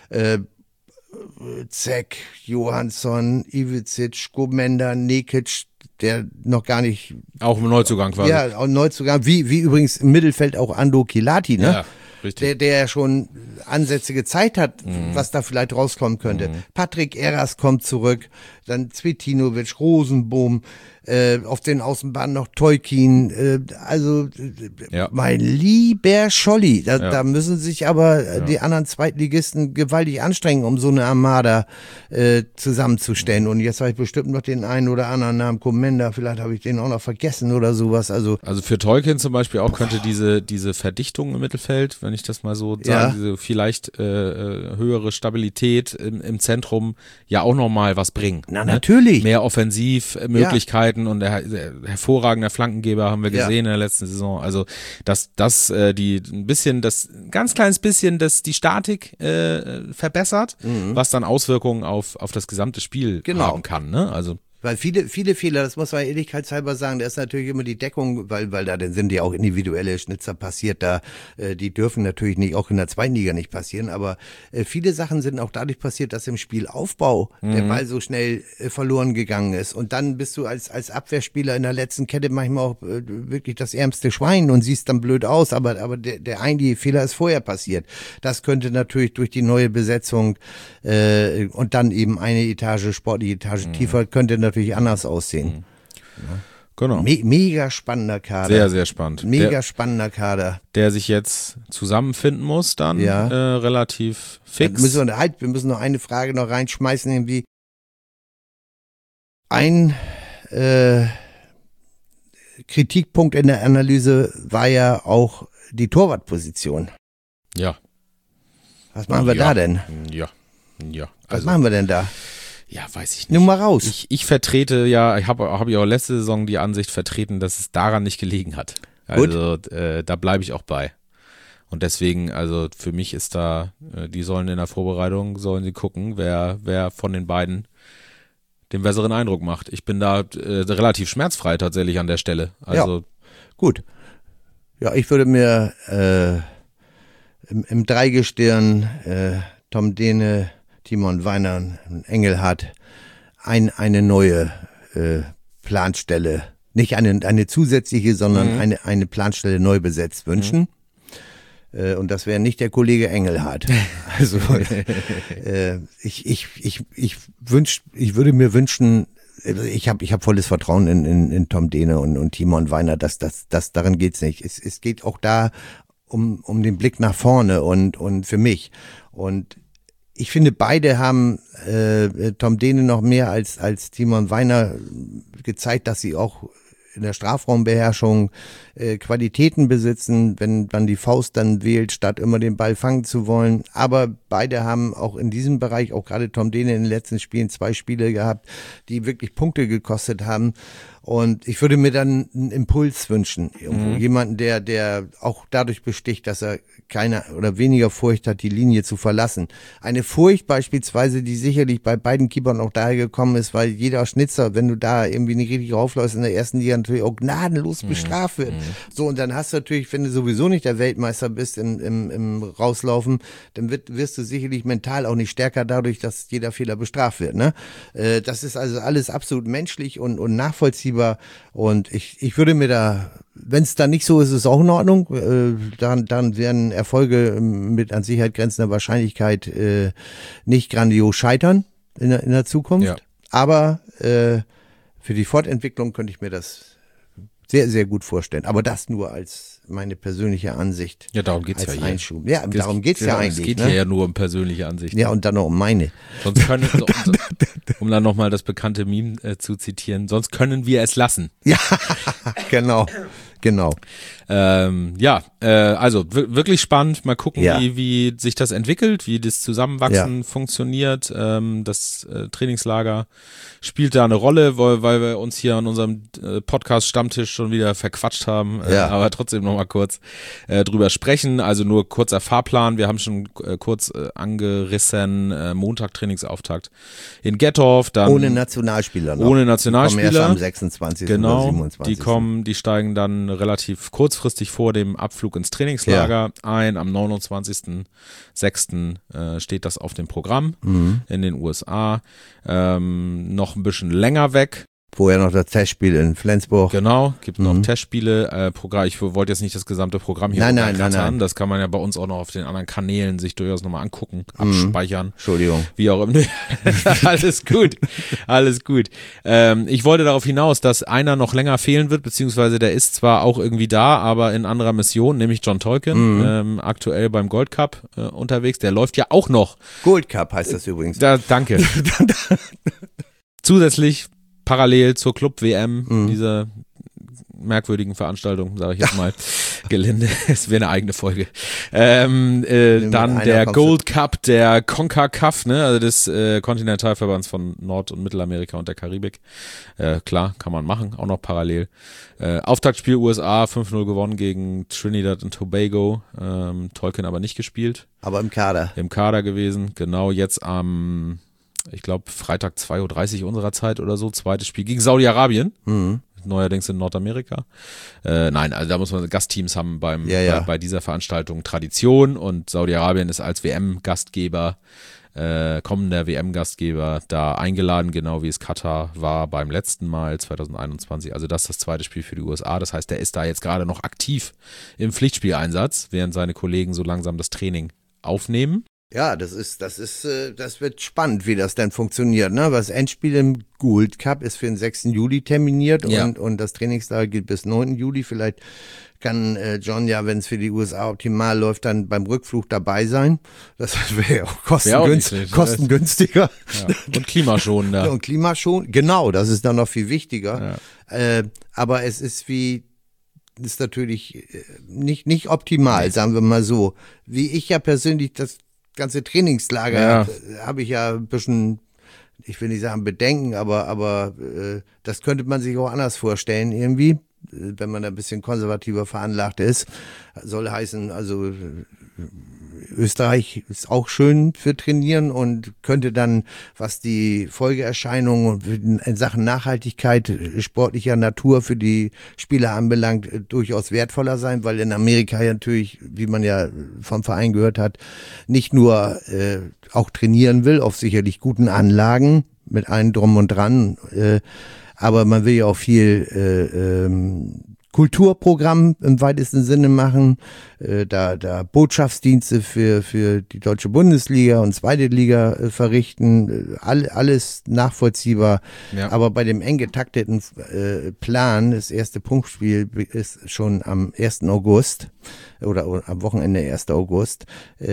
Zek, Johansson, Ivicic, Gomenda, Nekic, der noch gar nicht... Auch ein Neuzugang quasi. Ja, auch ein Neuzugang, wie übrigens im Mittelfeld auch Ando Kilati, ne? Ja. Der ja schon Ansätze gezeigt hat, was da vielleicht rauskommen könnte. Patrick Eras kommt zurück, dann Cvetinovic, Rosenbohm, auf den Außenbahnen noch Tolkien, mein lieber Scholli, da müssen sich aber die anderen Zweitligisten gewaltig anstrengen, um so eine Armada zusammenzustellen. Und jetzt habe ich bestimmt noch den einen oder anderen Namen, Komenda, vielleicht habe ich den auch noch vergessen oder sowas. Also für Tolkien zum Beispiel auch könnte diese Verdichtung im Mittelfeld, wenn ich das mal so sage, diese vielleicht höhere Stabilität im Zentrum ja auch nochmal was bringen. Na, natürlich. Mehr Offensivmöglichkeiten und der hervorragender Flankengeber haben wir gesehen in der letzten Saison. Also dass die ein bisschen, das ganz kleines bisschen, die Statik verbessert, was dann Auswirkungen auf das gesamte Spiel haben kann. Ne? Also Weil viele Fehler, das muss man ehrlichkeitshalber sagen, da ist natürlich immer die Deckung, weil da dann sind ja auch individuelle Schnitzer passiert, da die dürfen natürlich nicht, auch in der zweiten Liga nicht passieren, aber viele Sachen sind auch dadurch passiert, dass im Spielaufbau der Ball so schnell verloren gegangen ist und dann bist du als Abwehrspieler in der letzten Kette manchmal auch wirklich das ärmste Schwein und siehst dann blöd aus, aber der eigentliche Fehler ist vorher passiert. Das könnte natürlich durch die neue Besetzung und dann eben eine sportliche Etage tiefer, könnte natürlich anders aussehen. Ja. Genau. Mega spannender Kader. Sehr, sehr spannend. Spannender Kader. Der sich jetzt zusammenfinden muss, dann relativ fix. Wir müssen noch eine Frage noch reinschmeißen, irgendwie ein Kritikpunkt in der Analyse war ja auch die Torwartposition. Ja. Was machen wir da denn? Ja. Was machen wir denn da? Ja, weiß ich nicht. Nimm mal raus. Ich vertrete ja, ich habe ja auch letzte Saison die Ansicht vertreten, dass es daran nicht gelegen hat. Also da bleibe ich auch bei. Und deswegen, also für mich ist da, die sollen in der Vorbereitung, sollen sie gucken, wer von den beiden den besseren Eindruck macht. Ich bin da relativ schmerzfrei tatsächlich an der Stelle. Also ja, gut. Ja, ich würde mir im Dreigestirn Tom Dehne, Timon Weiner, Engelhardt eine neue Planstelle, nicht eine zusätzliche, sondern eine Planstelle neu besetzt wünschen. Und das wäre nicht der Kollege Engelhardt. Also ich würde mir wünschen, ich hab volles Vertrauen in Tom Dehne und Timon Weiner, dass daran geht's nicht. Es geht auch da um den Blick nach vorne und für mich. Und ich finde, beide haben Tom Dehne noch mehr als Timon Weiner gezeigt, dass sie auch in der Strafraumbeherrschung Qualitäten besitzen, wenn man die Faust dann wählt, statt immer den Ball fangen zu wollen. Aber beide haben auch in diesem Bereich, auch gerade Tom Dehne in den letzten Spielen 2 Spiele gehabt, die wirklich Punkte gekostet haben. Und ich würde mir dann einen Impuls wünschen. Irgendwo jemanden, der auch dadurch besticht, dass er keine oder weniger Furcht hat, die Linie zu verlassen. Eine Furcht beispielsweise, die sicherlich bei beiden Keepern auch daher gekommen ist, weil jeder Schnitzer, wenn du da irgendwie nicht richtig raufläufst, in der ersten Liga natürlich auch gnadenlos bestraft wird. So, und dann hast du natürlich, wenn du sowieso nicht der Weltmeister bist im Rauslaufen, dann wirst du sicherlich mental auch nicht stärker dadurch, dass jeder Fehler bestraft wird. Ne? Das ist also alles absolut menschlich und nachvollziehbar. Und ich würde mir da, wenn es dann nicht so ist, ist es auch in Ordnung. Dann werden Erfolge mit an Sicherheit grenzender Wahrscheinlichkeit nicht grandios scheitern in der Zukunft. Ja. Aber für die Fortentwicklung könnte ich mir das sehr, sehr gut vorstellen. Aber das nur als meine persönliche Ansicht. Ja, darum geht's ja hier. Einschub. Ja, darum geht's ja eigentlich. Es geht hier ja nur um persönliche Ansichten. Ja, und dann noch um meine. Sonst können, um dann nochmal das bekannte Meme zu zitieren, sonst können wir es lassen. Ja, genau. Also wirklich spannend. Mal gucken, wie sich das entwickelt, wie das Zusammenwachsen funktioniert. Das Trainingslager spielt da eine Rolle, weil wir uns hier an unserem Podcast-Stammtisch schon wieder verquatscht haben. Aber trotzdem nochmal kurz drüber sprechen. Also nur kurzer Fahrplan. Wir haben schon kurz angerissen. Montag Trainingsauftakt in Gettorf. Dann ohne Nationalspieler noch. Ohne Nationalspieler. Die kommen erst am 26. Genau, oder 27. Die steigen dann relativ kurzfristig vor dem Abflug ins Trainingslager ein. Am 29.06. Steht das auf dem Programm in den USA. Noch ein bisschen länger weg. Vorher noch das Testspiel in Flensburg. Genau, gibt noch Testspiele. Ich wollte jetzt nicht das gesamte Programm hier nein. Das kann man ja bei uns auch noch auf den anderen Kanälen sich durchaus nochmal angucken, abspeichern. Entschuldigung. Wie auch immer. Alles gut. Ich wollte darauf hinaus, dass einer noch länger fehlen wird, beziehungsweise der ist zwar auch irgendwie da, aber in anderer Mission, nämlich John Tolkien, aktuell beim Gold Cup unterwegs. Der läuft ja auch noch. Gold Cup heißt das übrigens. Danke. Zusätzlich parallel zur Club-WM, dieser merkwürdigen Veranstaltung, sage ich jetzt mal, gelinde, es wäre eine eigene Folge. Dann der Gold Cup, der CONCACAF, ne, also des Kontinentalverbands von Nord- und Mittelamerika und der Karibik. Klar, kann man machen, auch noch parallel. Auftaktspiel USA, 5-0 gewonnen gegen Trinidad und Tobago, Tolkien aber nicht gespielt. Aber im Kader. Im Kader gewesen, genau, jetzt am ich glaube, Freitag 2:30 Uhr unserer Zeit oder so, zweites Spiel gegen Saudi-Arabien. Neuerdings in Nordamerika. Nein, also da muss man, Gastteams haben bei dieser Veranstaltung Tradition und Saudi-Arabien ist als WM-Gastgeber, kommender WM-Gastgeber da eingeladen, genau wie es Katar war beim letzten Mal 2021. Also das ist das zweite Spiel für die USA. Das heißt, der ist da jetzt gerade noch aktiv im Pflichtspieleinsatz, während seine Kollegen so langsam das Training aufnehmen. Ja, das wird spannend, wie das dann funktioniert, ne? Das Endspiel im Gold Cup ist für den 6. Juli terminiert und das Trainingslager geht bis 9. Juli. Vielleicht kann John ja, wenn es für die USA optimal läuft, dann beim Rückflug dabei sein. Das wäre ja auch kostengünstiger. Ja. Und klimaschonender. Und klimaschonend, genau, das ist dann noch viel wichtiger. Ja. Aber es ist natürlich nicht optimal, sagen wir mal so. Wie ich ja persönlich das ganze Trainingslager habe ich ja ein bisschen, ich will nicht sagen Bedenken, aber das könnte man sich auch anders vorstellen irgendwie, wenn man da ein bisschen konservativer veranlagt ist. Soll heißen, also Österreich ist auch schön für Trainieren und könnte dann, was die Folgeerscheinungen in Sachen Nachhaltigkeit sportlicher Natur für die Spieler anbelangt, durchaus wertvoller sein, weil in Amerika ja natürlich, wie man ja vom Verein gehört hat, nicht nur auch trainieren will, auf sicherlich guten Anlagen mit allem Drum und Dran, aber man will ja auch viel Kulturprogramm im weitesten Sinne machen, da Botschaftsdienste für die deutsche Bundesliga und zweite Liga verrichten, alles nachvollziehbar. Ja. Aber bei dem eng getakteten Plan, das erste Punktspiel ist schon am 1. August oder am Wochenende 1. August.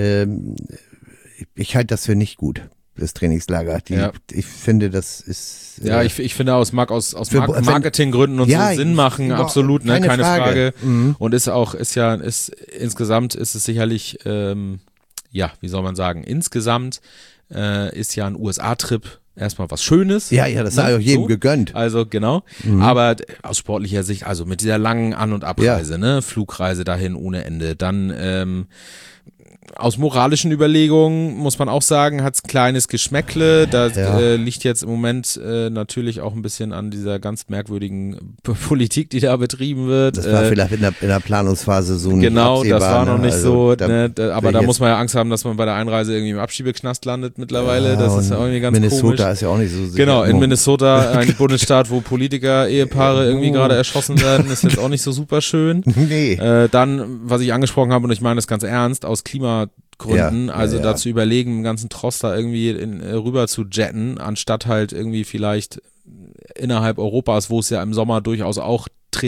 Ich halte das für nicht gut. Das Trainingslager. Ich finde, das ist... ich finde, aus Marketinggründen und so Sinn machen, absolut, ne, keine Frage. Und insgesamt ist es sicherlich, wie soll man sagen, insgesamt ist ja ein USA-Trip erstmal was Schönes. Ja, das sei auch jedem gegönnt. Also genau, aber aus sportlicher Sicht, also mit dieser langen An- und Abreise, ne, Flugreise dahin ohne Ende, dann aus moralischen Überlegungen muss man auch sagen, hat's kleines Geschmäckle. Da liegt jetzt im Moment natürlich auch ein bisschen an dieser ganz merkwürdigen Politik, die da betrieben wird. Das war vielleicht in der Planungsphase so nicht genau, absehbar. Das war noch nicht also, so. Aber da muss man ja Angst haben, dass man bei der Einreise irgendwie im Abschiebeknast landet mittlerweile. Das ist ja irgendwie ganz Minnesota komisch. Ist ja auch nicht so sicher. Genau, in Minnesota, ein Bundesstaat, wo Politiker-Ehepaare irgendwie gerade erschossen werden, ist jetzt auch nicht so super schön. Nee. Dann, was ich angesprochen habe, und ich meine das ganz ernst, aus Klimagründen, dazu überlegen, den ganzen Tross da irgendwie rüber zu jetten, anstatt halt irgendwie vielleicht innerhalb Europas, wo es ja im Sommer durchaus auch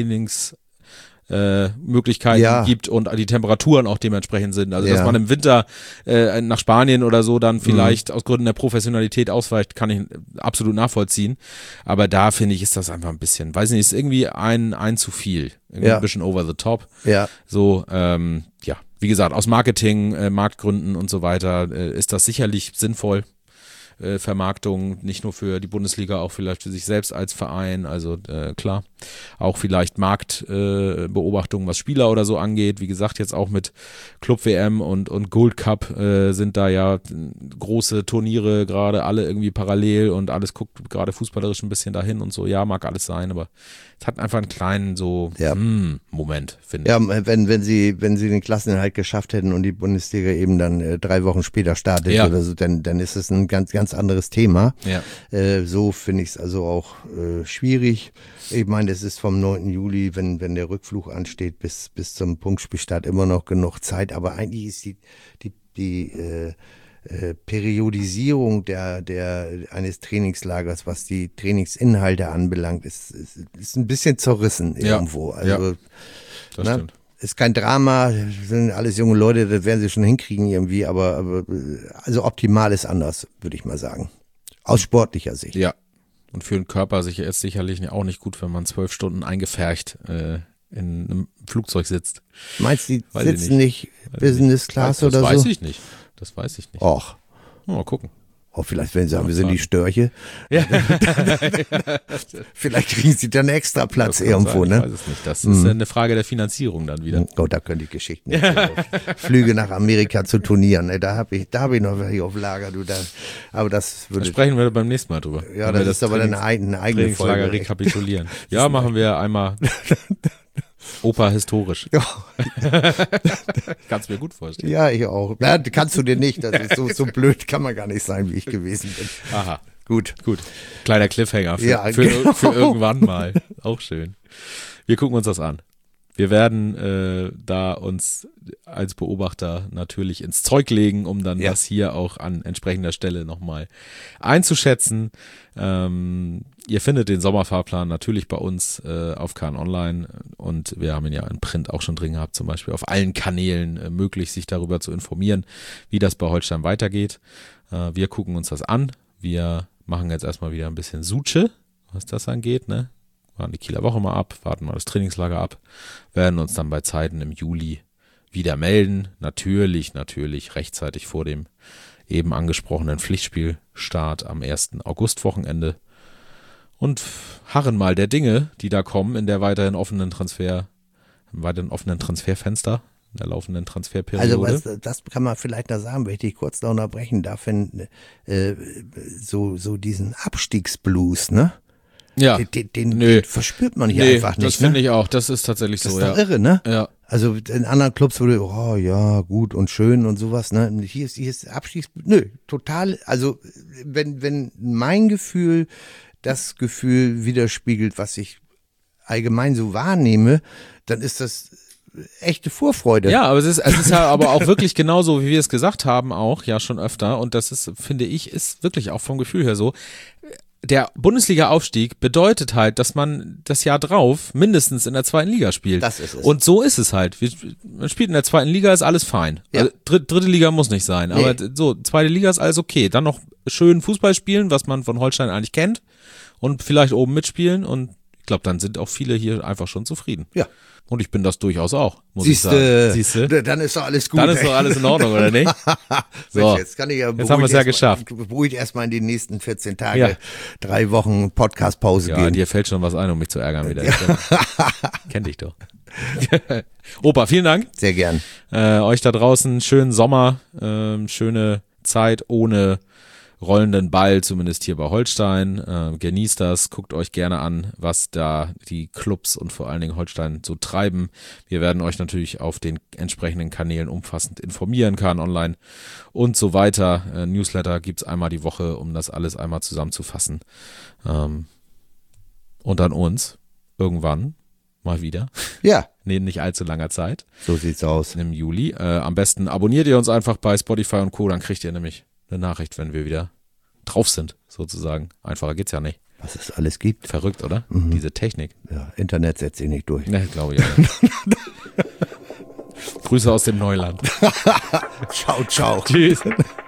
Trainingsmöglichkeiten gibt und die Temperaturen auch dementsprechend sind. Also dass man im Winter nach Spanien oder so dann vielleicht aus Gründen der Professionalität ausweicht, kann ich absolut nachvollziehen. Aber da finde ich, ist das einfach ein bisschen, weiß nicht, ist irgendwie ein zu viel. Irgendwie ein bisschen over the top. Ja. So, wie gesagt, aus Marketing, Marktgründen und so weiter ist das sicherlich sinnvoll. Vermarktung, nicht nur für die Bundesliga, auch vielleicht für sich selbst als Verein, also klar, auch vielleicht Marktbeobachtung, was Spieler oder so angeht, wie gesagt, jetzt auch mit Club-WM und Gold Cup sind da ja große Turniere gerade alle irgendwie parallel und alles guckt gerade fußballerisch ein bisschen dahin und so, ja, mag alles sein, aber es hat einfach einen kleinen Moment, finde ich. Ja, wenn sie den Klassenerhalt geschafft hätten und die Bundesliga eben dann 3 Wochen später startet oder so, dann ist es ein ganz anderes Thema. Ja. So finde ich es also auch schwierig. Ich meine, es ist vom 9. Juli, wenn der Rückflug ansteht, bis zum Punktspielstart immer noch genug Zeit, aber eigentlich ist die Periodisierung eines Trainingslagers, was die Trainingsinhalte anbelangt, ist ein bisschen zerrissen irgendwo. Also, das stimmt. Ist kein Drama, sind alles junge Leute, das werden sie schon hinkriegen irgendwie, aber also optimal ist anders, würde ich mal sagen. Aus sportlicher Sicht. Ja. Und für den Körper ist sicherlich auch nicht gut, wenn man 12 Stunden eingepfercht in einem Flugzeug sitzt. Meinst du, die sitzen nicht Business Class oder so? Das weiß ich nicht. Och. Mal gucken. Oh, vielleicht werden sie sagen, wir sind die Störche. Ja. Vielleicht kriegen sie dann extra Platz irgendwo, ne? Ich weiß es nicht. Das ist eine Frage der Finanzierung dann wieder. Oh, da können die Geschichten erzählen. Flüge nach Amerika zu Turnieren, ne? Da hab ich noch welche auf Lager, aber das würde. Da sprechen wir beim nächsten Mal drüber. Ja, das ist aber eine eigene Trainingslager Folge. rekapitulieren. Ja, machen wir einmal Opa historisch. Ja. Kannst mir gut vorstellen. Ja, ich auch. Ja, kannst du dir nicht. Das ist so blöd, kann man gar nicht sein, wie ich gewesen bin. Aha. Gut. Kleiner Cliffhanger für genau. für irgendwann mal. Auch schön. Wir gucken uns das an. Wir werden da uns als Beobachter natürlich ins Zeug legen, um dann das hier auch an entsprechender Stelle nochmal einzuschätzen. Ihr findet den Sommerfahrplan natürlich bei uns auf KN Online und wir haben ihn ja in Print auch schon drin gehabt, zum Beispiel auf allen Kanälen möglich, sich darüber zu informieren, wie das bei Holstein weitergeht. Wir gucken uns das an. Wir machen jetzt erstmal wieder ein bisschen Suche, was das angeht, ne? Warten die Kieler Woche mal ab, warten mal das Trainingslager ab, werden uns dann bei Zeiten im Juli wieder melden. Natürlich rechtzeitig vor dem eben angesprochenen Pflichtspielstart am 1. Augustwochenende und harren mal der Dinge, die da kommen in der weiterhin offenen Transferfenster, in der laufenden Transferperiode. Also das kann man vielleicht noch sagen, wenn ich dich kurz noch unterbrechen darf, wenn so diesen Abstiegsblues, ne? Ja, den verspürt man hier einfach nicht. Das finde ich auch, das ist tatsächlich so. Das ist doch irre, ne? Ja. Also in anderen Clubs würde, oh ja, gut und schön und sowas, ne? Hier ist total, also wenn mein Gefühl das Gefühl widerspiegelt, was ich allgemein so wahrnehme, dann ist das echte Vorfreude. Ja, aber es ist ja aber auch wirklich genauso, wie wir es gesagt haben, auch ja schon öfter und das ist, finde ich, ist wirklich auch vom Gefühl her so. Der Bundesliga-Aufstieg bedeutet halt, dass man das Jahr drauf mindestens in der zweiten Liga spielt. Das ist es. Und so ist es halt. Man spielt in der zweiten Liga, ist alles fein. Ja. Also, dritte Liga muss nicht sein. Aber so, zweite Liga ist alles okay. Dann noch schön Fußball spielen, was man von Holstein eigentlich kennt. Und vielleicht oben mitspielen. Und ich glaube, dann sind auch viele hier einfach schon zufrieden. Ja. Und ich bin das durchaus auch, muss ich sagen. Siehste? Dann ist doch alles gut. Dann ist doch alles in Ordnung, oder nicht? So. Jetzt kann ich ja Jetzt haben wir es ja geschafft. Beruhigt erstmal in die nächsten 14 Tage, 3 Wochen Podcast-Pause gehen. Ja, dir fällt schon was ein, um mich zu ärgern wieder. Kenn dich doch. Opa, vielen Dank. Sehr gern. Euch da draußen schönen Sommer, schöne Zeit ohne rollenden Ball, zumindest hier bei Holstein. Genießt das, guckt euch gerne an, was da die Clubs und vor allen Dingen Holstein so treiben. Wir werden euch natürlich auf den entsprechenden Kanälen umfassend informieren, KN Online und so weiter. Newsletter gibt's einmal die Woche, um das alles einmal zusammenzufassen. Und dann uns irgendwann mal wieder. Ja. Nee, nicht allzu langer Zeit. So sieht's aus. Im Juli. Am besten abonniert ihr uns einfach bei Spotify und Co., dann kriegt ihr nämlich eine Nachricht, wenn wir wieder drauf sind, sozusagen. Einfacher geht's ja nicht. Was es alles gibt. Verrückt, oder? Diese Technik. Ja, Internet setzt sich nicht durch. Ne, glaube ich auch. Grüße aus dem Neuland. Ciao, ciao. Tschüss.